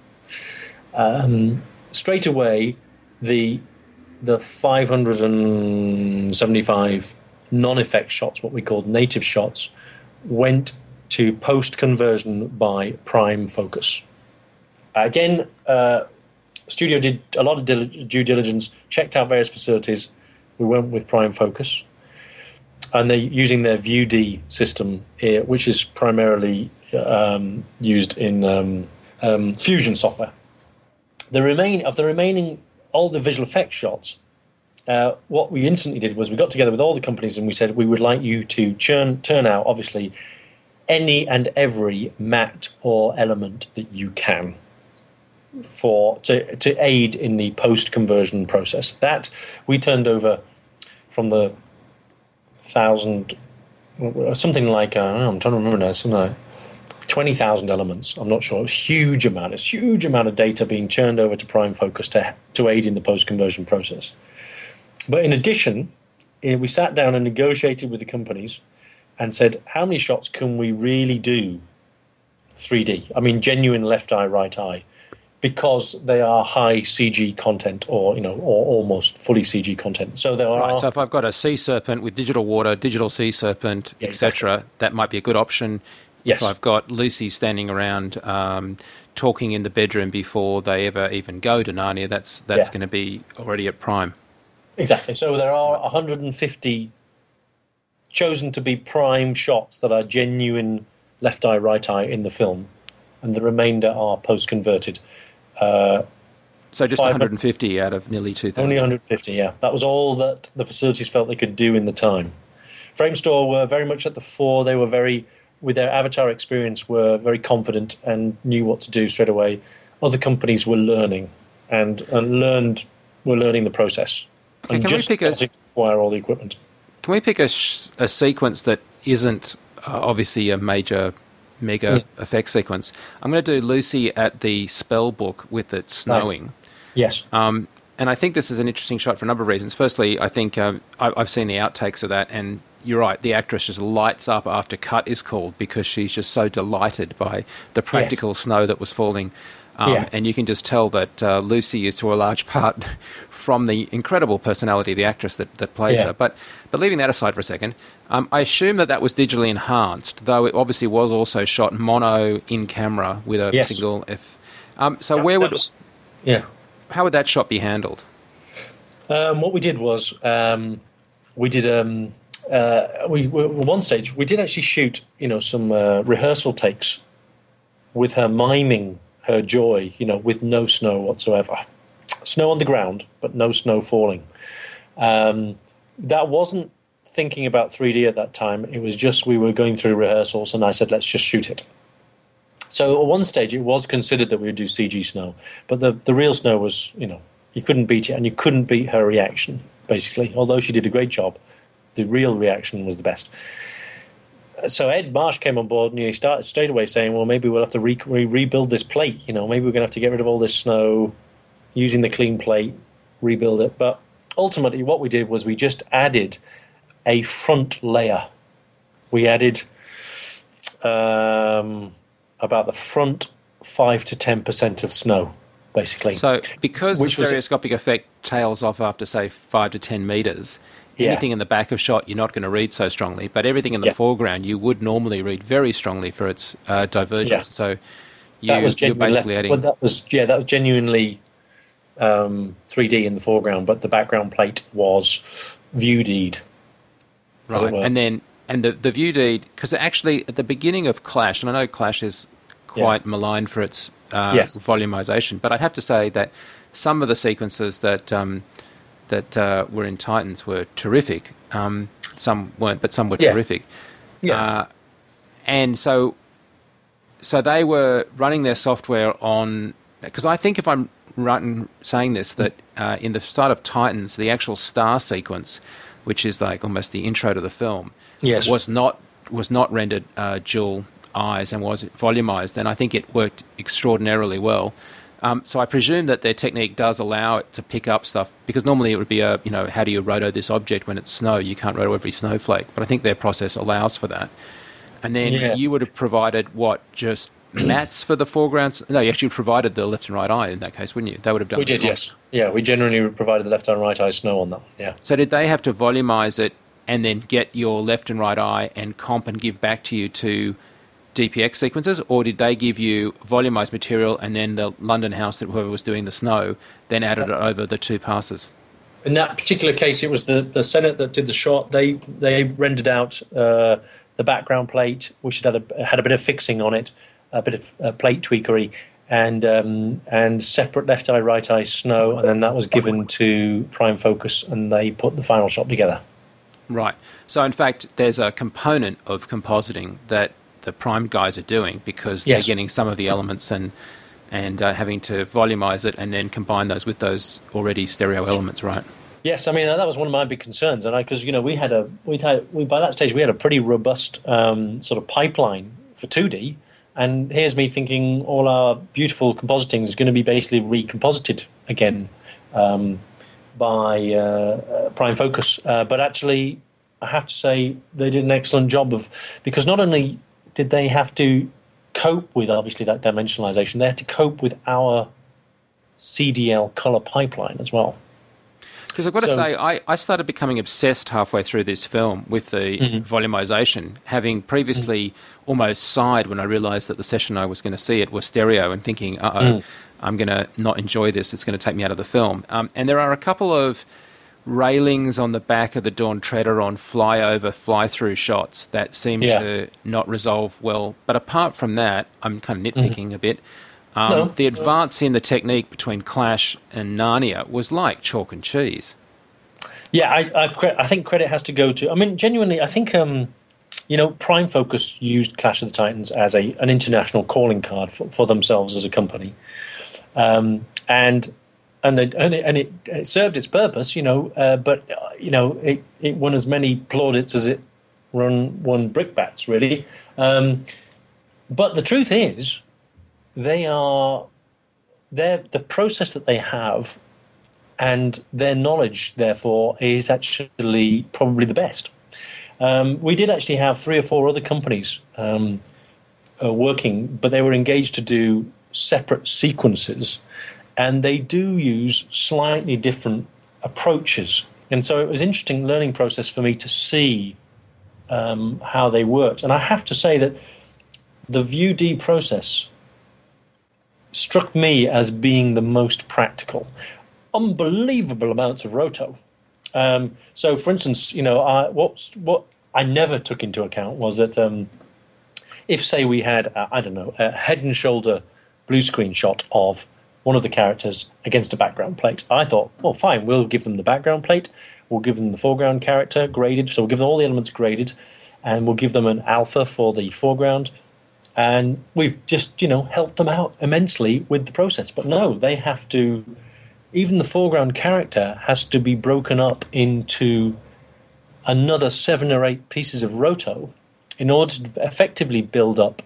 Um, straight away, the the five hundred seventy-five non-effect shots, what we called native shots, went to post-conversion by Prime Focus. Again, uh, studio did a lot of dil- due diligence, checked out various facilities. We went with Prime Focus. And they're using their View D system here, which is primarily um, used in um, um, Fusion software. The remain of the remaining, all the visual effects shots, Uh, what we instantly did was we got together with all the companies and we said we would like you to churn, turn out, obviously, any and every matte or element that you can for to, to aid in the post-conversion process. That we turned over from the thousand, something like, uh, I'm trying to remember now, something like twenty thousand elements. I'm not sure. A huge amount, a huge amount of data being churned over to Prime Focus to, to aid in the post-conversion process. But in addition, we sat down and negotiated with the companies and said, how many shots can we really do three D? I mean, genuine left eye, right eye. because they are high C G content, or you know, or almost fully C G content. So there are. Right. So if I've got a sea serpent with digital water, digital sea serpent, yeah, et cetera, exactly. that might be a good option. Yes. If I've got Lucy standing around um, talking in the bedroom before they ever even go to Narnia, that's that's yeah. going to be already at prime. Exactly. So there are one hundred fifty chosen to be prime shots that are genuine left eye, right eye in the film, and the remainder are post-converted. Uh, so just one hundred fifty out of nearly two thousand? Only one hundred fifty, yeah. That was all that the facilities felt they could do in the time. Framestore were very much at the fore. They were very, with their Avatar experience, were very confident and knew what to do straight away. Other companies were learning and, and learned were learning the process. Okay, and can just we pick starting a, to acquire all the equipment. Can we pick a, sh- a sequence that isn't uh, obviously a major mega yeah. effect sequence? I'm going to do Lucy at the spell book with it snowing. Right. Yes. Um, and I think this is an interesting shot for a number of reasons. Firstly, I think um, I, I've seen the outtakes of that, and you're right, the actress just lights up after cut is called because she's just so delighted by the practical yes. snow that was falling. Um, yeah. And you can just tell that uh, Lucy is to a large part from the incredible personality of the actress that, that plays yeah. her. But but leaving that aside for a second, um, I assume that that was digitally enhanced, though it obviously was also shot mono in camera with a yes. single F. Um, so yeah, where would was, yeah? How would that shot be handled? Um, what we did was um, we did um, uh, we, we one stage we did actually shoot you know some uh, rehearsal takes with her miming her joy, you know, with no snow whatsoever. Snow on the ground, but no snow falling. Um, that wasn't thinking about three D at that time. It was just we were going through rehearsals, and I said, let's just shoot it. So at one stage, it was considered that we would do C G snow, but the, the real snow was, you know, you couldn't beat it, and you couldn't beat her reaction, basically. Although she did a great job, the real reaction was the best. So Ed Marsh came on board, and he started straight away saying, well, maybe we'll have to re- re- rebuild this plate. You know, maybe we're going to have to get rid of all this snow, using the clean plate, rebuild it. But ultimately what we did was we just added a front layer. We added um, about the front five to ten percent of snow, basically. So because Which the stereoscopic effect tails off after, say, five to ten metres, yeah. anything in the back of shot you're not going to read so strongly, but everything in the yeah. foreground you would normally read very strongly for its uh, divergence. Yeah. So you, that was you're basically left, adding... well, that was, yeah, that was genuinely um, three D in the foreground, but the background plate was view deed. Right, and then and the, the view deed, because actually at the beginning of Clash, and I know Clash is quite yeah. maligned for its uh, yes. volumization, but I'd have to say that some of the sequences that... Um, that uh, were in Titans were terrific. Um, some weren't, but some were yeah. terrific. Yeah. Uh, and so so they were running their software on... Because I think if I'm right in saying this, that uh, in the start of Titans, the actual star sequence, which is like almost the intro to the film, yes. was not was not rendered uh, dual eyes and was volumized, and I think it worked extraordinarily well. Um, so I presume that their technique does allow it to pick up stuff, because normally it would be a, you know, how do you roto this object when it's snow? You can't roto every snowflake, but I think their process allows for that. And then yeah. you would have provided what, just mats for the foregrounds? No, you actually provided the left and right eye in that case, wouldn't you? They would have done. We did, yes. Yeah, we generally provided the left and right eye snow on that. Yeah. So did they have to volumize it and then get your left and right eye and comp and give back to you to D P X sequences, or did they give you volumized material and then the London house that whoever was doing the snow then added it over the two passes? In that particular case, it was the, the Senate that did the shot. They they rendered out uh, the background plate, which had a, had a bit of fixing on it, a bit of uh, plate tweakery, and um, and separate left eye, right eye snow, and then that was given to Prime Focus, and they put the final shot together. Right. So in fact, there's a component of compositing that the Prime guys are doing, because yes. they're getting some of the elements and and uh, having to volumize it and then combine those with those already stereo elements, right? Yes, I mean that was one of my big concerns, and because you know we had a we had we by that stage we had a pretty robust um, sort of pipeline for two D, and here's me thinking all our beautiful compositing is going to be basically recomposited again um, by uh, Prime Focus, uh, but actually I have to say they did an excellent job of, because not only did they have to cope with, obviously, that dimensionalization, they had to cope with our C D L color pipeline as well. Because I've got to so, say, I, I started becoming obsessed halfway through this film with the mm-hmm. volumization, having previously mm-hmm. almost sighed when I realised that the session I was going to see it was stereo and thinking, uh-oh, mm. I'm going to not enjoy this, it's going to take me out of the film. Um, and there are a couple of railings on the back of the Dawn Treader on flyover, fly-through shots that seem yeah. to not resolve well. But apart from that, I'm kind of nitpicking mm-hmm. a bit. Um, no, the advance in the technique between Clash and Narnia was like chalk and cheese. Yeah, I, I, I think credit has to go to... I mean, genuinely, I think, um, you know, Prime Focus used Clash of the Titans as a an international calling card for, for themselves as a company. Um, and and, they, and, it, and it, it served its purpose, you know, uh, but, uh, you know, it, it won as many plaudits as it run, won brickbats, really. Um, but the truth is... They are, they're, the process that they have and their knowledge, therefore, is actually probably the best. Um, we did actually have three or four other companies um, uh, working, but they were engaged to do separate sequences, and they do use slightly different approaches. And so it was an interesting learning process for me to see um, how they worked. And I have to say that the View D process struck me as being the most practical. Unbelievable amounts of roto. Um, so, for instance, you know, I, what what I never took into account was that um, if, say, we had, uh, I don't know, a head and shoulder blue screen shot of one of the characters against a background plate, I thought, well, fine, we'll give them the background plate, we'll give them the foreground character graded, so we'll give them all the elements graded, and we'll give them an alpha for the foreground. And we've just, you know, helped them out immensely with the process. But no, they have to, even the foreground character has to be broken up into another seven or eight pieces of roto in order to effectively build up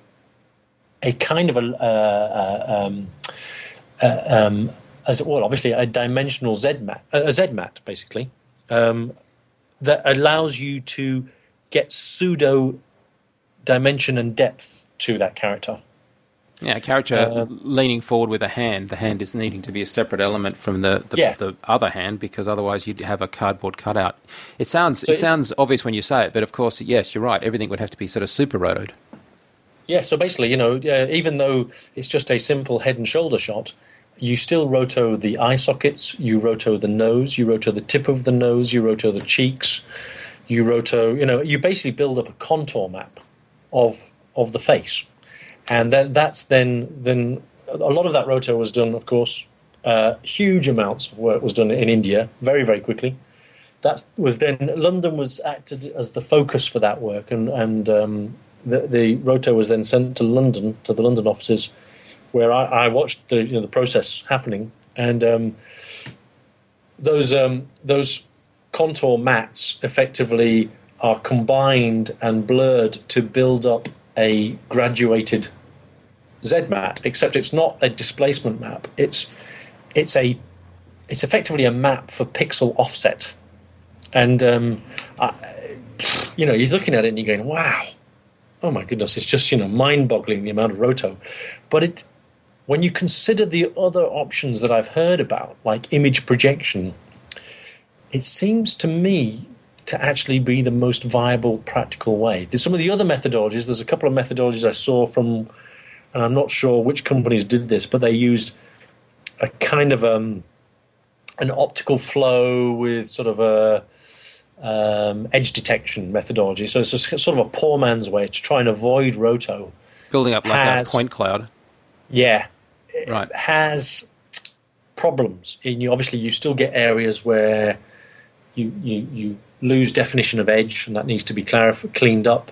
a kind of a, uh, uh, um, uh, um, as well, obviously a dimensional Z mat, a Z mat basically, um, that allows you to get pseudo dimension and depth to that character. Yeah, a character uh, leaning forward with a hand. The hand is needing to be a separate element from the the, yeah. the other hand, because otherwise you'd have a cardboard cutout. It sounds so it sounds obvious when you say it, but of course, yes, you're right. Everything would have to be sort of super rotoed. Yeah, so basically, you know, uh, even though it's just a simple head and shoulder shot, you still roto the eye sockets, you roto the nose, you roto the tip of the nose, you roto the cheeks, you roto, you know, you basically build up a contour map of of the face. And then that's then then a lot of that roto was done, of course. Uh, huge amounts of work was done in India very, very quickly. That was then London was acted as the focus for that work, and and um, the, the roto was then sent to London, to the London offices, where I, I watched the you know the process happening, and um, those um, those contour mats effectively are combined and blurred to build up a graduated Z mat, except it's not a displacement map. It's it's a it's effectively a map for pixel offset, and um, I, you know you're looking at it and you're going, wow, oh my goodness, it's just you know mind-boggling the amount of roto. But it when you consider the other options that I've heard about, like image projection, it seems to me to actually be the most viable, practical way. There's some of the other methodologies. There's a couple of methodologies I saw from, and I'm not sure which companies did this, but they used a kind of um, an optical flow with sort of a um, edge detection methodology. So it's a, sort of a poor man's way to try and avoid roto. Building up like has, a point cloud. Yeah. Right. It has problems. And you, obviously, you still get areas where you you you lose definition of edge, and that needs to be clarif- cleaned up.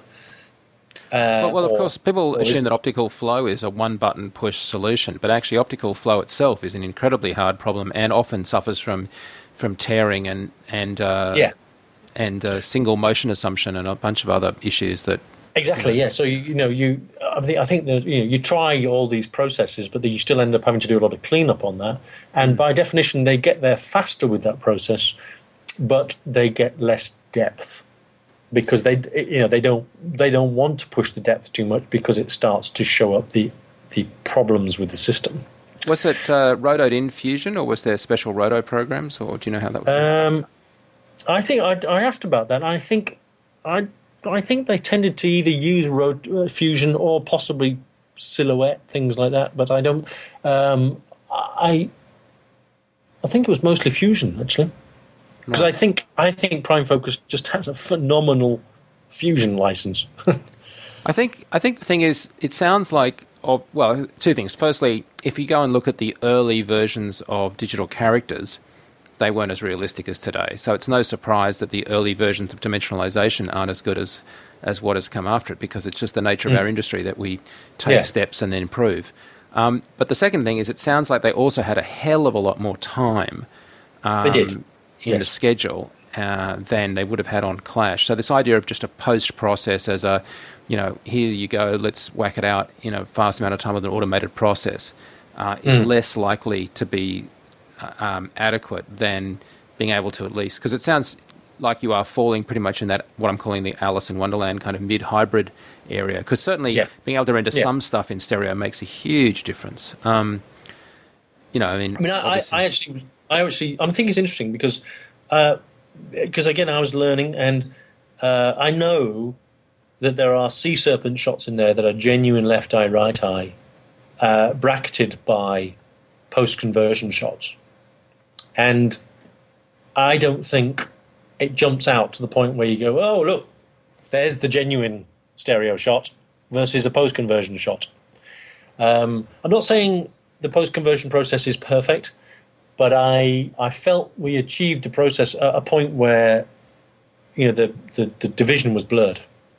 Uh, well, well, of or, course, people assume that optical flow is a one-button push solution, but actually optical flow itself is an incredibly hard problem and often suffers from from tearing and and uh, yeah. and uh, single motion assumption and a bunch of other issues that. Exactly. Yeah. So you, you know you I think I think that you know you try all these processes, but then you still end up having to do a lot of cleanup on that, and by definition, they get there faster with that process, but they get less depth. Because they, you know, they don't they don't want to push the depth too much because it starts to show up the the problems with the system. Was it uh, rotoed in Fusion, or was there special roto programs, or do you know how that was done? Um, I think I, I asked about that. I think I I think they tended to either use rot- uh, Fusion or possibly Silhouette, things like that. But I don't. Um, I I think it was mostly Fusion actually, because right. I think I think Prime Focus just has a phenomenal Fusion license. I think I think the thing is, it sounds like. Of, well, two things. Firstly, if you go and look at the early versions of digital characters, they weren't as realistic as today. So it's no surprise that the early versions of dimensionalization aren't as good as, as what has come after it, because it's just the nature mm. of our industry that we take yeah. steps and then improve. Um, but the second thing is, it sounds like they also had a hell of a lot more time um, they did. in yes. the schedule uh, than they would have had on Clash. So this idea of just a post-process as a, you know, here you go, let's whack it out in a fast amount of time with an automated process, uh, is mm. less likely to be uh, um, adequate than being able to at least, because it sounds like you are falling pretty much in that, what I'm calling the Alice in Wonderland kind of mid-hybrid area, because certainly yeah. being able to render yeah. some stuff in stereo makes a huge difference. Um, you know, I mean... I mean, I, I, I actually, I actually, I think it's interesting because, uh, because again, I was learning, and uh, I know that there are sea serpent shots in there that are genuine left eye, right eye, uh, bracketed by post-conversion shots. And I don't think it jumps out to the point where you go, oh, look, there's the genuine stereo shot versus a post-conversion shot. Um, I'm not saying the post-conversion process is perfect, but I I felt we achieved a process, a, a point where, you know, the, the, the division was blurred.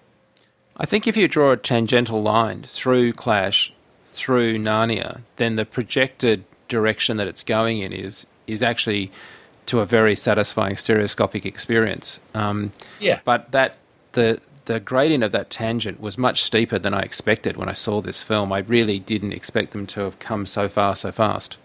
I think if you draw a tangential line through Clash, through Narnia, then the projected direction that it's going in is is actually to a very satisfying stereoscopic experience. Um, yeah. But that the the gradient of that tangent was much steeper than I expected when I saw this film. I really didn't expect them to have come so far so fast.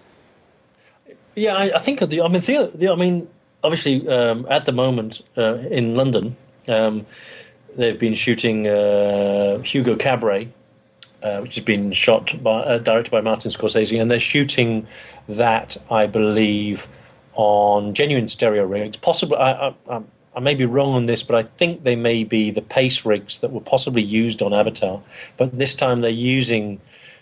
Yeah, I, I think the I mean the, the I mean obviously um, at the moment uh, in London. Um, They've been shooting uh, Hugo Cabret, uh, which has been shot by, uh, directed by Martin Scorsese, and they're shooting that, I believe, on genuine stereo rigs. Possibly, I, I, I may be wrong on this, but I think they may be the Pace rigs that were possibly used on Avatar. But this time they're using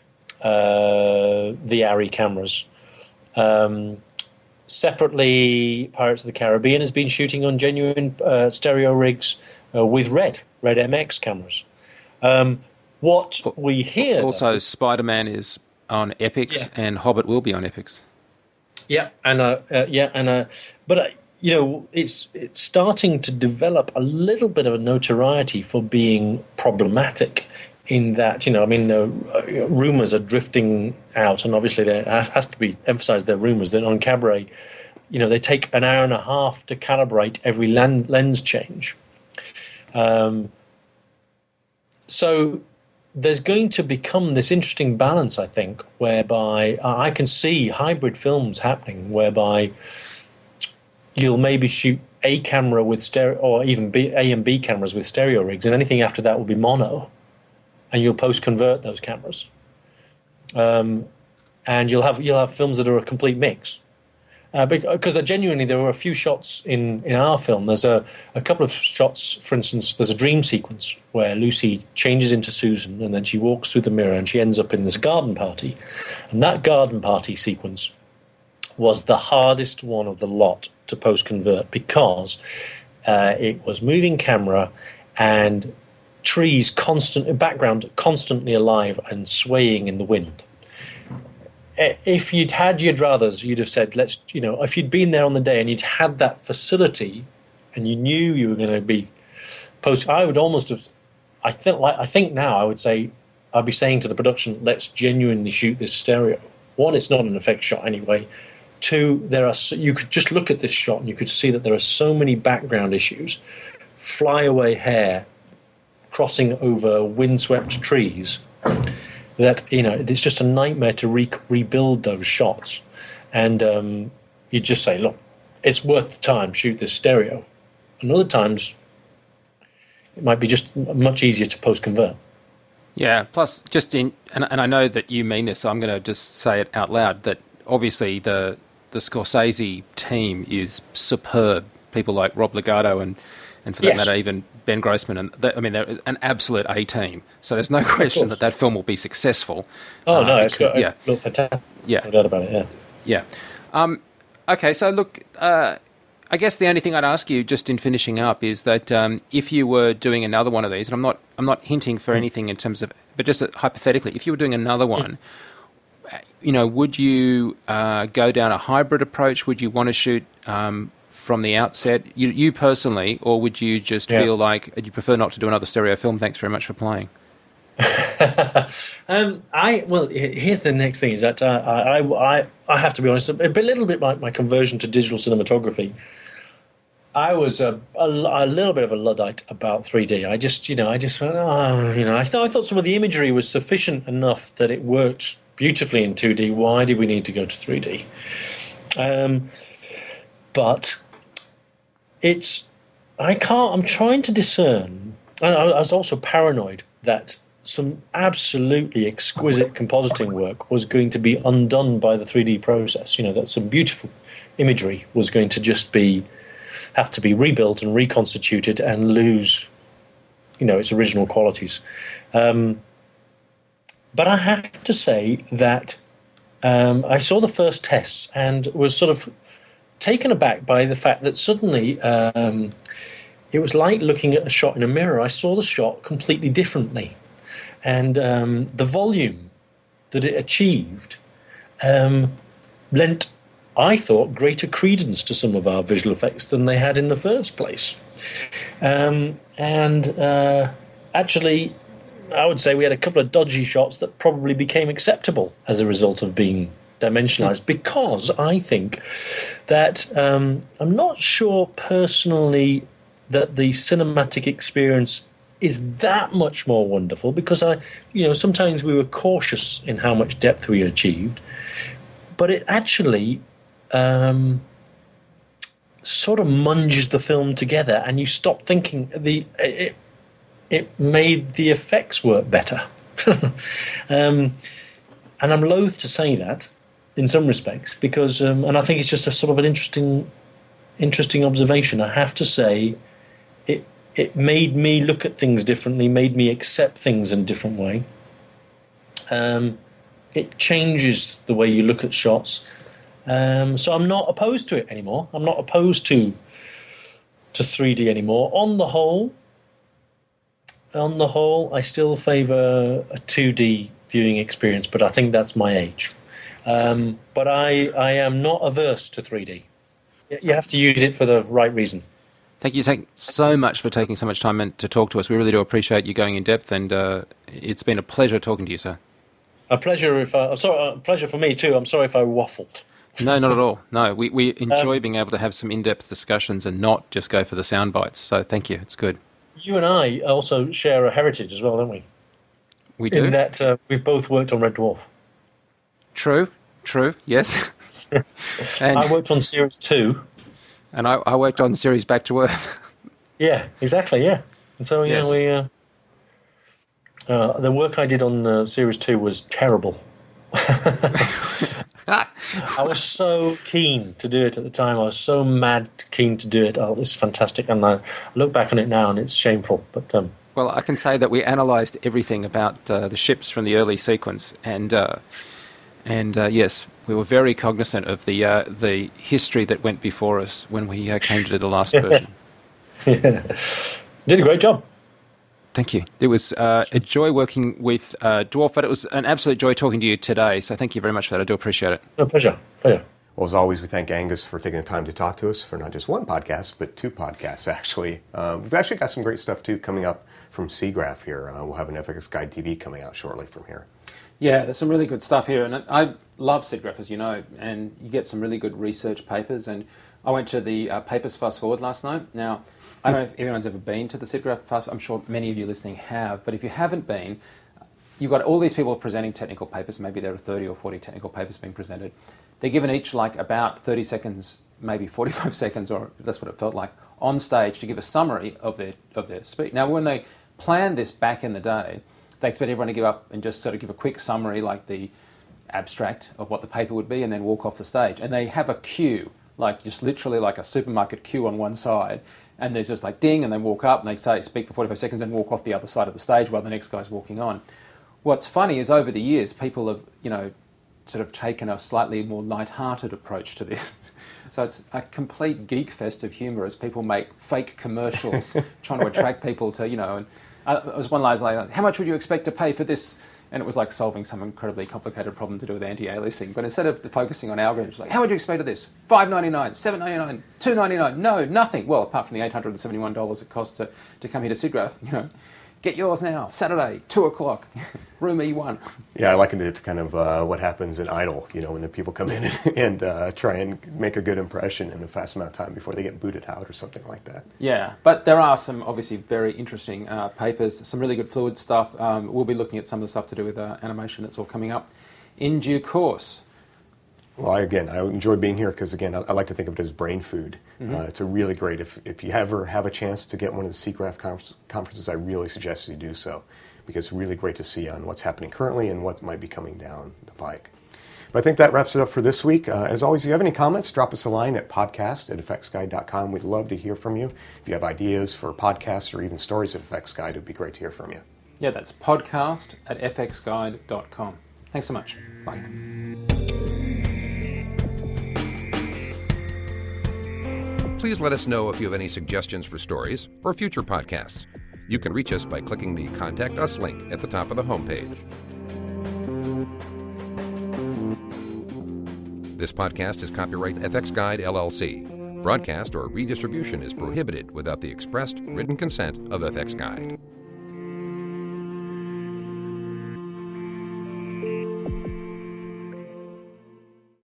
uh, the ARRI cameras. Um, separately, Pirates of the Caribbean has been shooting on genuine uh, stereo rigs. Uh, with Red, Red M X cameras. Um, what we hear... Also, though, Spider-Man is on Epix, yeah. and Hobbit will be on Epix. Yeah, and uh, uh, yeah, and uh, but uh, you know, it's it's starting to develop a little bit of a notoriety for being problematic. In that, you know, I mean, uh, rumors are drifting out, and obviously there has to be emphasised. There are rumors that on Cabaret, you know, they take an hour and a half to calibrate every lens, lens change. Um, so there's going to become this interesting balance, I think, whereby I can see hybrid films happening, whereby you'll maybe shoot a camera with stereo, or even B, A and B cameras with stereo rigs, and anything after that will be mono, and you'll post-convert those cameras, um, and you'll have you'll have films that are a complete mix. Uh, because uh, genuinely, there were a few shots in, in our film. There's a, a couple of shots, for instance, there's a dream sequence where Lucy changes into Susan and then she walks through the mirror and she ends up in this garden party. And that garden party sequence was the hardest one of the lot to post-convert because uh, it was moving camera and trees, constant background constantly alive and swaying in the wind. If you'd had your druthers, you'd have said, let's, you know, if you'd been there on the day and you'd had that facility and you knew you were going to be post, I would almost have, I think, like, I think now I would say, I'd be saying to the production, let's genuinely shoot this stereo. One, it's not an effect shot anyway. Two, there are, you could just look at this shot and you could see that there are so many background issues. Flyaway hair crossing over windswept trees. That, you know, it's just a nightmare to re- rebuild those shots. And um, you just say, look, it's worth the time, shoot this stereo. And other times, it might be just much easier to post-convert. Yeah, plus just in, and, and I know that you mean this, so I'm going to just say it out loud, that obviously the the Scorsese team is superb. People like Rob Legato and, and for that Yes. matter, even Ben Grossman. And they, I mean, they're an absolute A-team. So there's no question that that film will be successful. Oh, Uh, no, it's got yeah. it looked fantastic. Yeah. No doubt about it, yeah. Yeah. Um, okay, so look, uh, I guess the only thing I'd ask you, just in finishing up, is that um, if you were doing another one of these, and I'm not, I'm not hinting for anything in terms of, but just hypothetically, if you were doing another one, you know, would you uh, go down a hybrid approach? Would you want to shoot um, from the outset, you, you personally, or would you just Yeah. feel like you prefer not to do another stereo film? Thanks very much for playing. um, I well, he- here's the next thing: is that uh, I, I I have to be honest, a, bit- a little bit like my conversion to digital cinematography. I was a, a, a little bit of a Luddite about three D. I just, you know, I just, oh, you know, I thought I thought some of the imagery was sufficient enough that it worked beautifully in two D. Why did we need to go to three D? Um, but it's, I can't. I'm trying to discern. And I, I was also paranoid that some absolutely exquisite compositing work was going to be undone by the three D process. You know, that some beautiful imagery was going to just be have to be rebuilt and reconstituted and lose, you know, its original qualities. Um, but I have to say that um, I saw the first tests and was sort of taken aback by the fact that suddenly um, it was like looking at a shot in a mirror. I saw the shot completely differently. And um, the volume that it achieved um, lent, I thought, greater credence to some of our visual effects than they had in the first place. Um, and uh, actually, I would say we had a couple of dodgy shots that probably became acceptable as a result of being dimensionalized, because I think that um, I'm not sure personally that the cinematic experience is that much more wonderful, because I, you know, sometimes we were cautious in how much depth we achieved, but it actually um, sort of munges the film together, and you stop thinking the it, it made the effects work better. um, and I'm loath to say that in some respects, because um, and I think it's just a sort of an interesting, interesting observation. I have to say, it. It made me look at things differently, made me accept things in a different way. Um, it changes the way you look at shots. Um, so I'm not opposed to it anymore. I'm not opposed to to three D anymore. On the whole, on the whole, I still favour a two D viewing experience, but I think that's my age. Um, but I, I am not averse to three D. You have to use it for the right reason. Thank you take so much for taking so much time in, to talk to us. We really do appreciate you going in depth, and uh, it's been a pleasure talking to you, sir. A pleasure if I, sorry, a pleasure for me too. I'm sorry if I waffled. No, not at all. No, we, we enjoy um, being able to have some in-depth discussions and not just go for the sound bites. So thank you. It's good. You and I also share a heritage as well, don't we? We do. In that uh, we've both worked on Red Dwarf. True. True. Yes. And I worked on Series two. And I, I worked on series Back to Earth. Yeah, exactly, yeah. And so, you yes. know, we, uh, uh, the work I did on uh, Series two was terrible. I was so keen to do it at the time. I was so mad keen to do it. Oh, this is fantastic. And I look back on it now and it's shameful. But um, well, I can say that we analysed everything about uh, the ships from the early sequence. And, uh, and uh, yes... we were very cognizant of the uh, the history that went before us when we uh, came to do the last yeah. version. Yeah. Did a great job. Thank you. It was uh, a joy working with uh, Dwarf, but it was an absolute joy talking to you today. So thank you very much for that. I do appreciate it. No, pleasure. Pleasure. Well, as always, we thank Angus for taking the time to talk to us for not just one podcast, but two podcasts, actually. Uh, we've actually got some great stuff, too, coming up from SIGGRAPH here. Uh, we'll have an F X Guide T V coming out shortly from here. Yeah, there's some really good stuff here. And I love SIGGRAPH, as you know, and you get some really good research papers. And I went to the uh, Papers Fast Forward last night. Now, I don't know if everyone's ever been to the SIGGRAPH Fast. I'm sure many of you listening have. But if you haven't been, you've got all these people presenting technical papers. Maybe there are thirty or forty technical papers being presented. They're given each like about thirty seconds, maybe forty-five seconds, or that's what it felt like, on stage to give a summary of their of their speech. Now, when they planned this back in the day, they expect everyone to give up and just sort of give a quick summary, like the abstract of what the paper would be, and then walk off the stage. And they have a queue, like just literally like a supermarket queue on one side, and there's just like ding, and they walk up and they say speak for forty-five seconds and walk off the other side of the stage while the next guy's walking on. What's funny is over the years, people have, you know, sort of taken a slightly more light-hearted approach to this. So it's a complete geek fest of humour as people make fake commercials trying to attract people to, you know, and uh, it was one line like, how much would you expect to pay for this? And it was like solving some incredibly complicated problem to do with anti-aliasing. But instead of focusing on algorithms, it's like, how would you expect of this? five ninety-nine, seven ninety-nine, two ninety-nine, no, nothing. Well, apart from the eight hundred seventy-one dollars it costs to, to come here to SIGGRAPH, you know. Get yours now, Saturday, two o'clock, room E one. Yeah, I likened it to kind of uh, what happens in Idol, you know, when the people come in and uh, try and make a good impression in a fast amount of time before they get booted out or something like that. Yeah, but there are some obviously very interesting uh, papers, some really good fluid stuff. Um, we'll be looking at some of the stuff to do with uh, animation that's all coming up in due course. Well, I, again, I enjoy being here because, again, I, I like to think of it as brain food. Mm-hmm. Uh, it's a really great, if, if you ever have a chance to get one of the SIGGRAPH conference, conferences, I really suggest you do so, because it's really great to see on what's happening currently and what might be coming down the pike. But I think that wraps it up for this week. Uh, as always, if you have any comments, drop us a line at podcast at effects guide dot com. We'd love to hear from you. If you have ideas for podcasts or even stories at Effects Guide, it would be great to hear from you. Yeah, that's podcast at f x guide dot com. Thanks so much. Bye. Please let us know if you have any suggestions for stories or future podcasts. You can reach us by clicking the Contact Us link at the top of the homepage. This podcast is copyright F X Guide, L L C. Broadcast or redistribution is prohibited without the expressed written consent of F X Guide.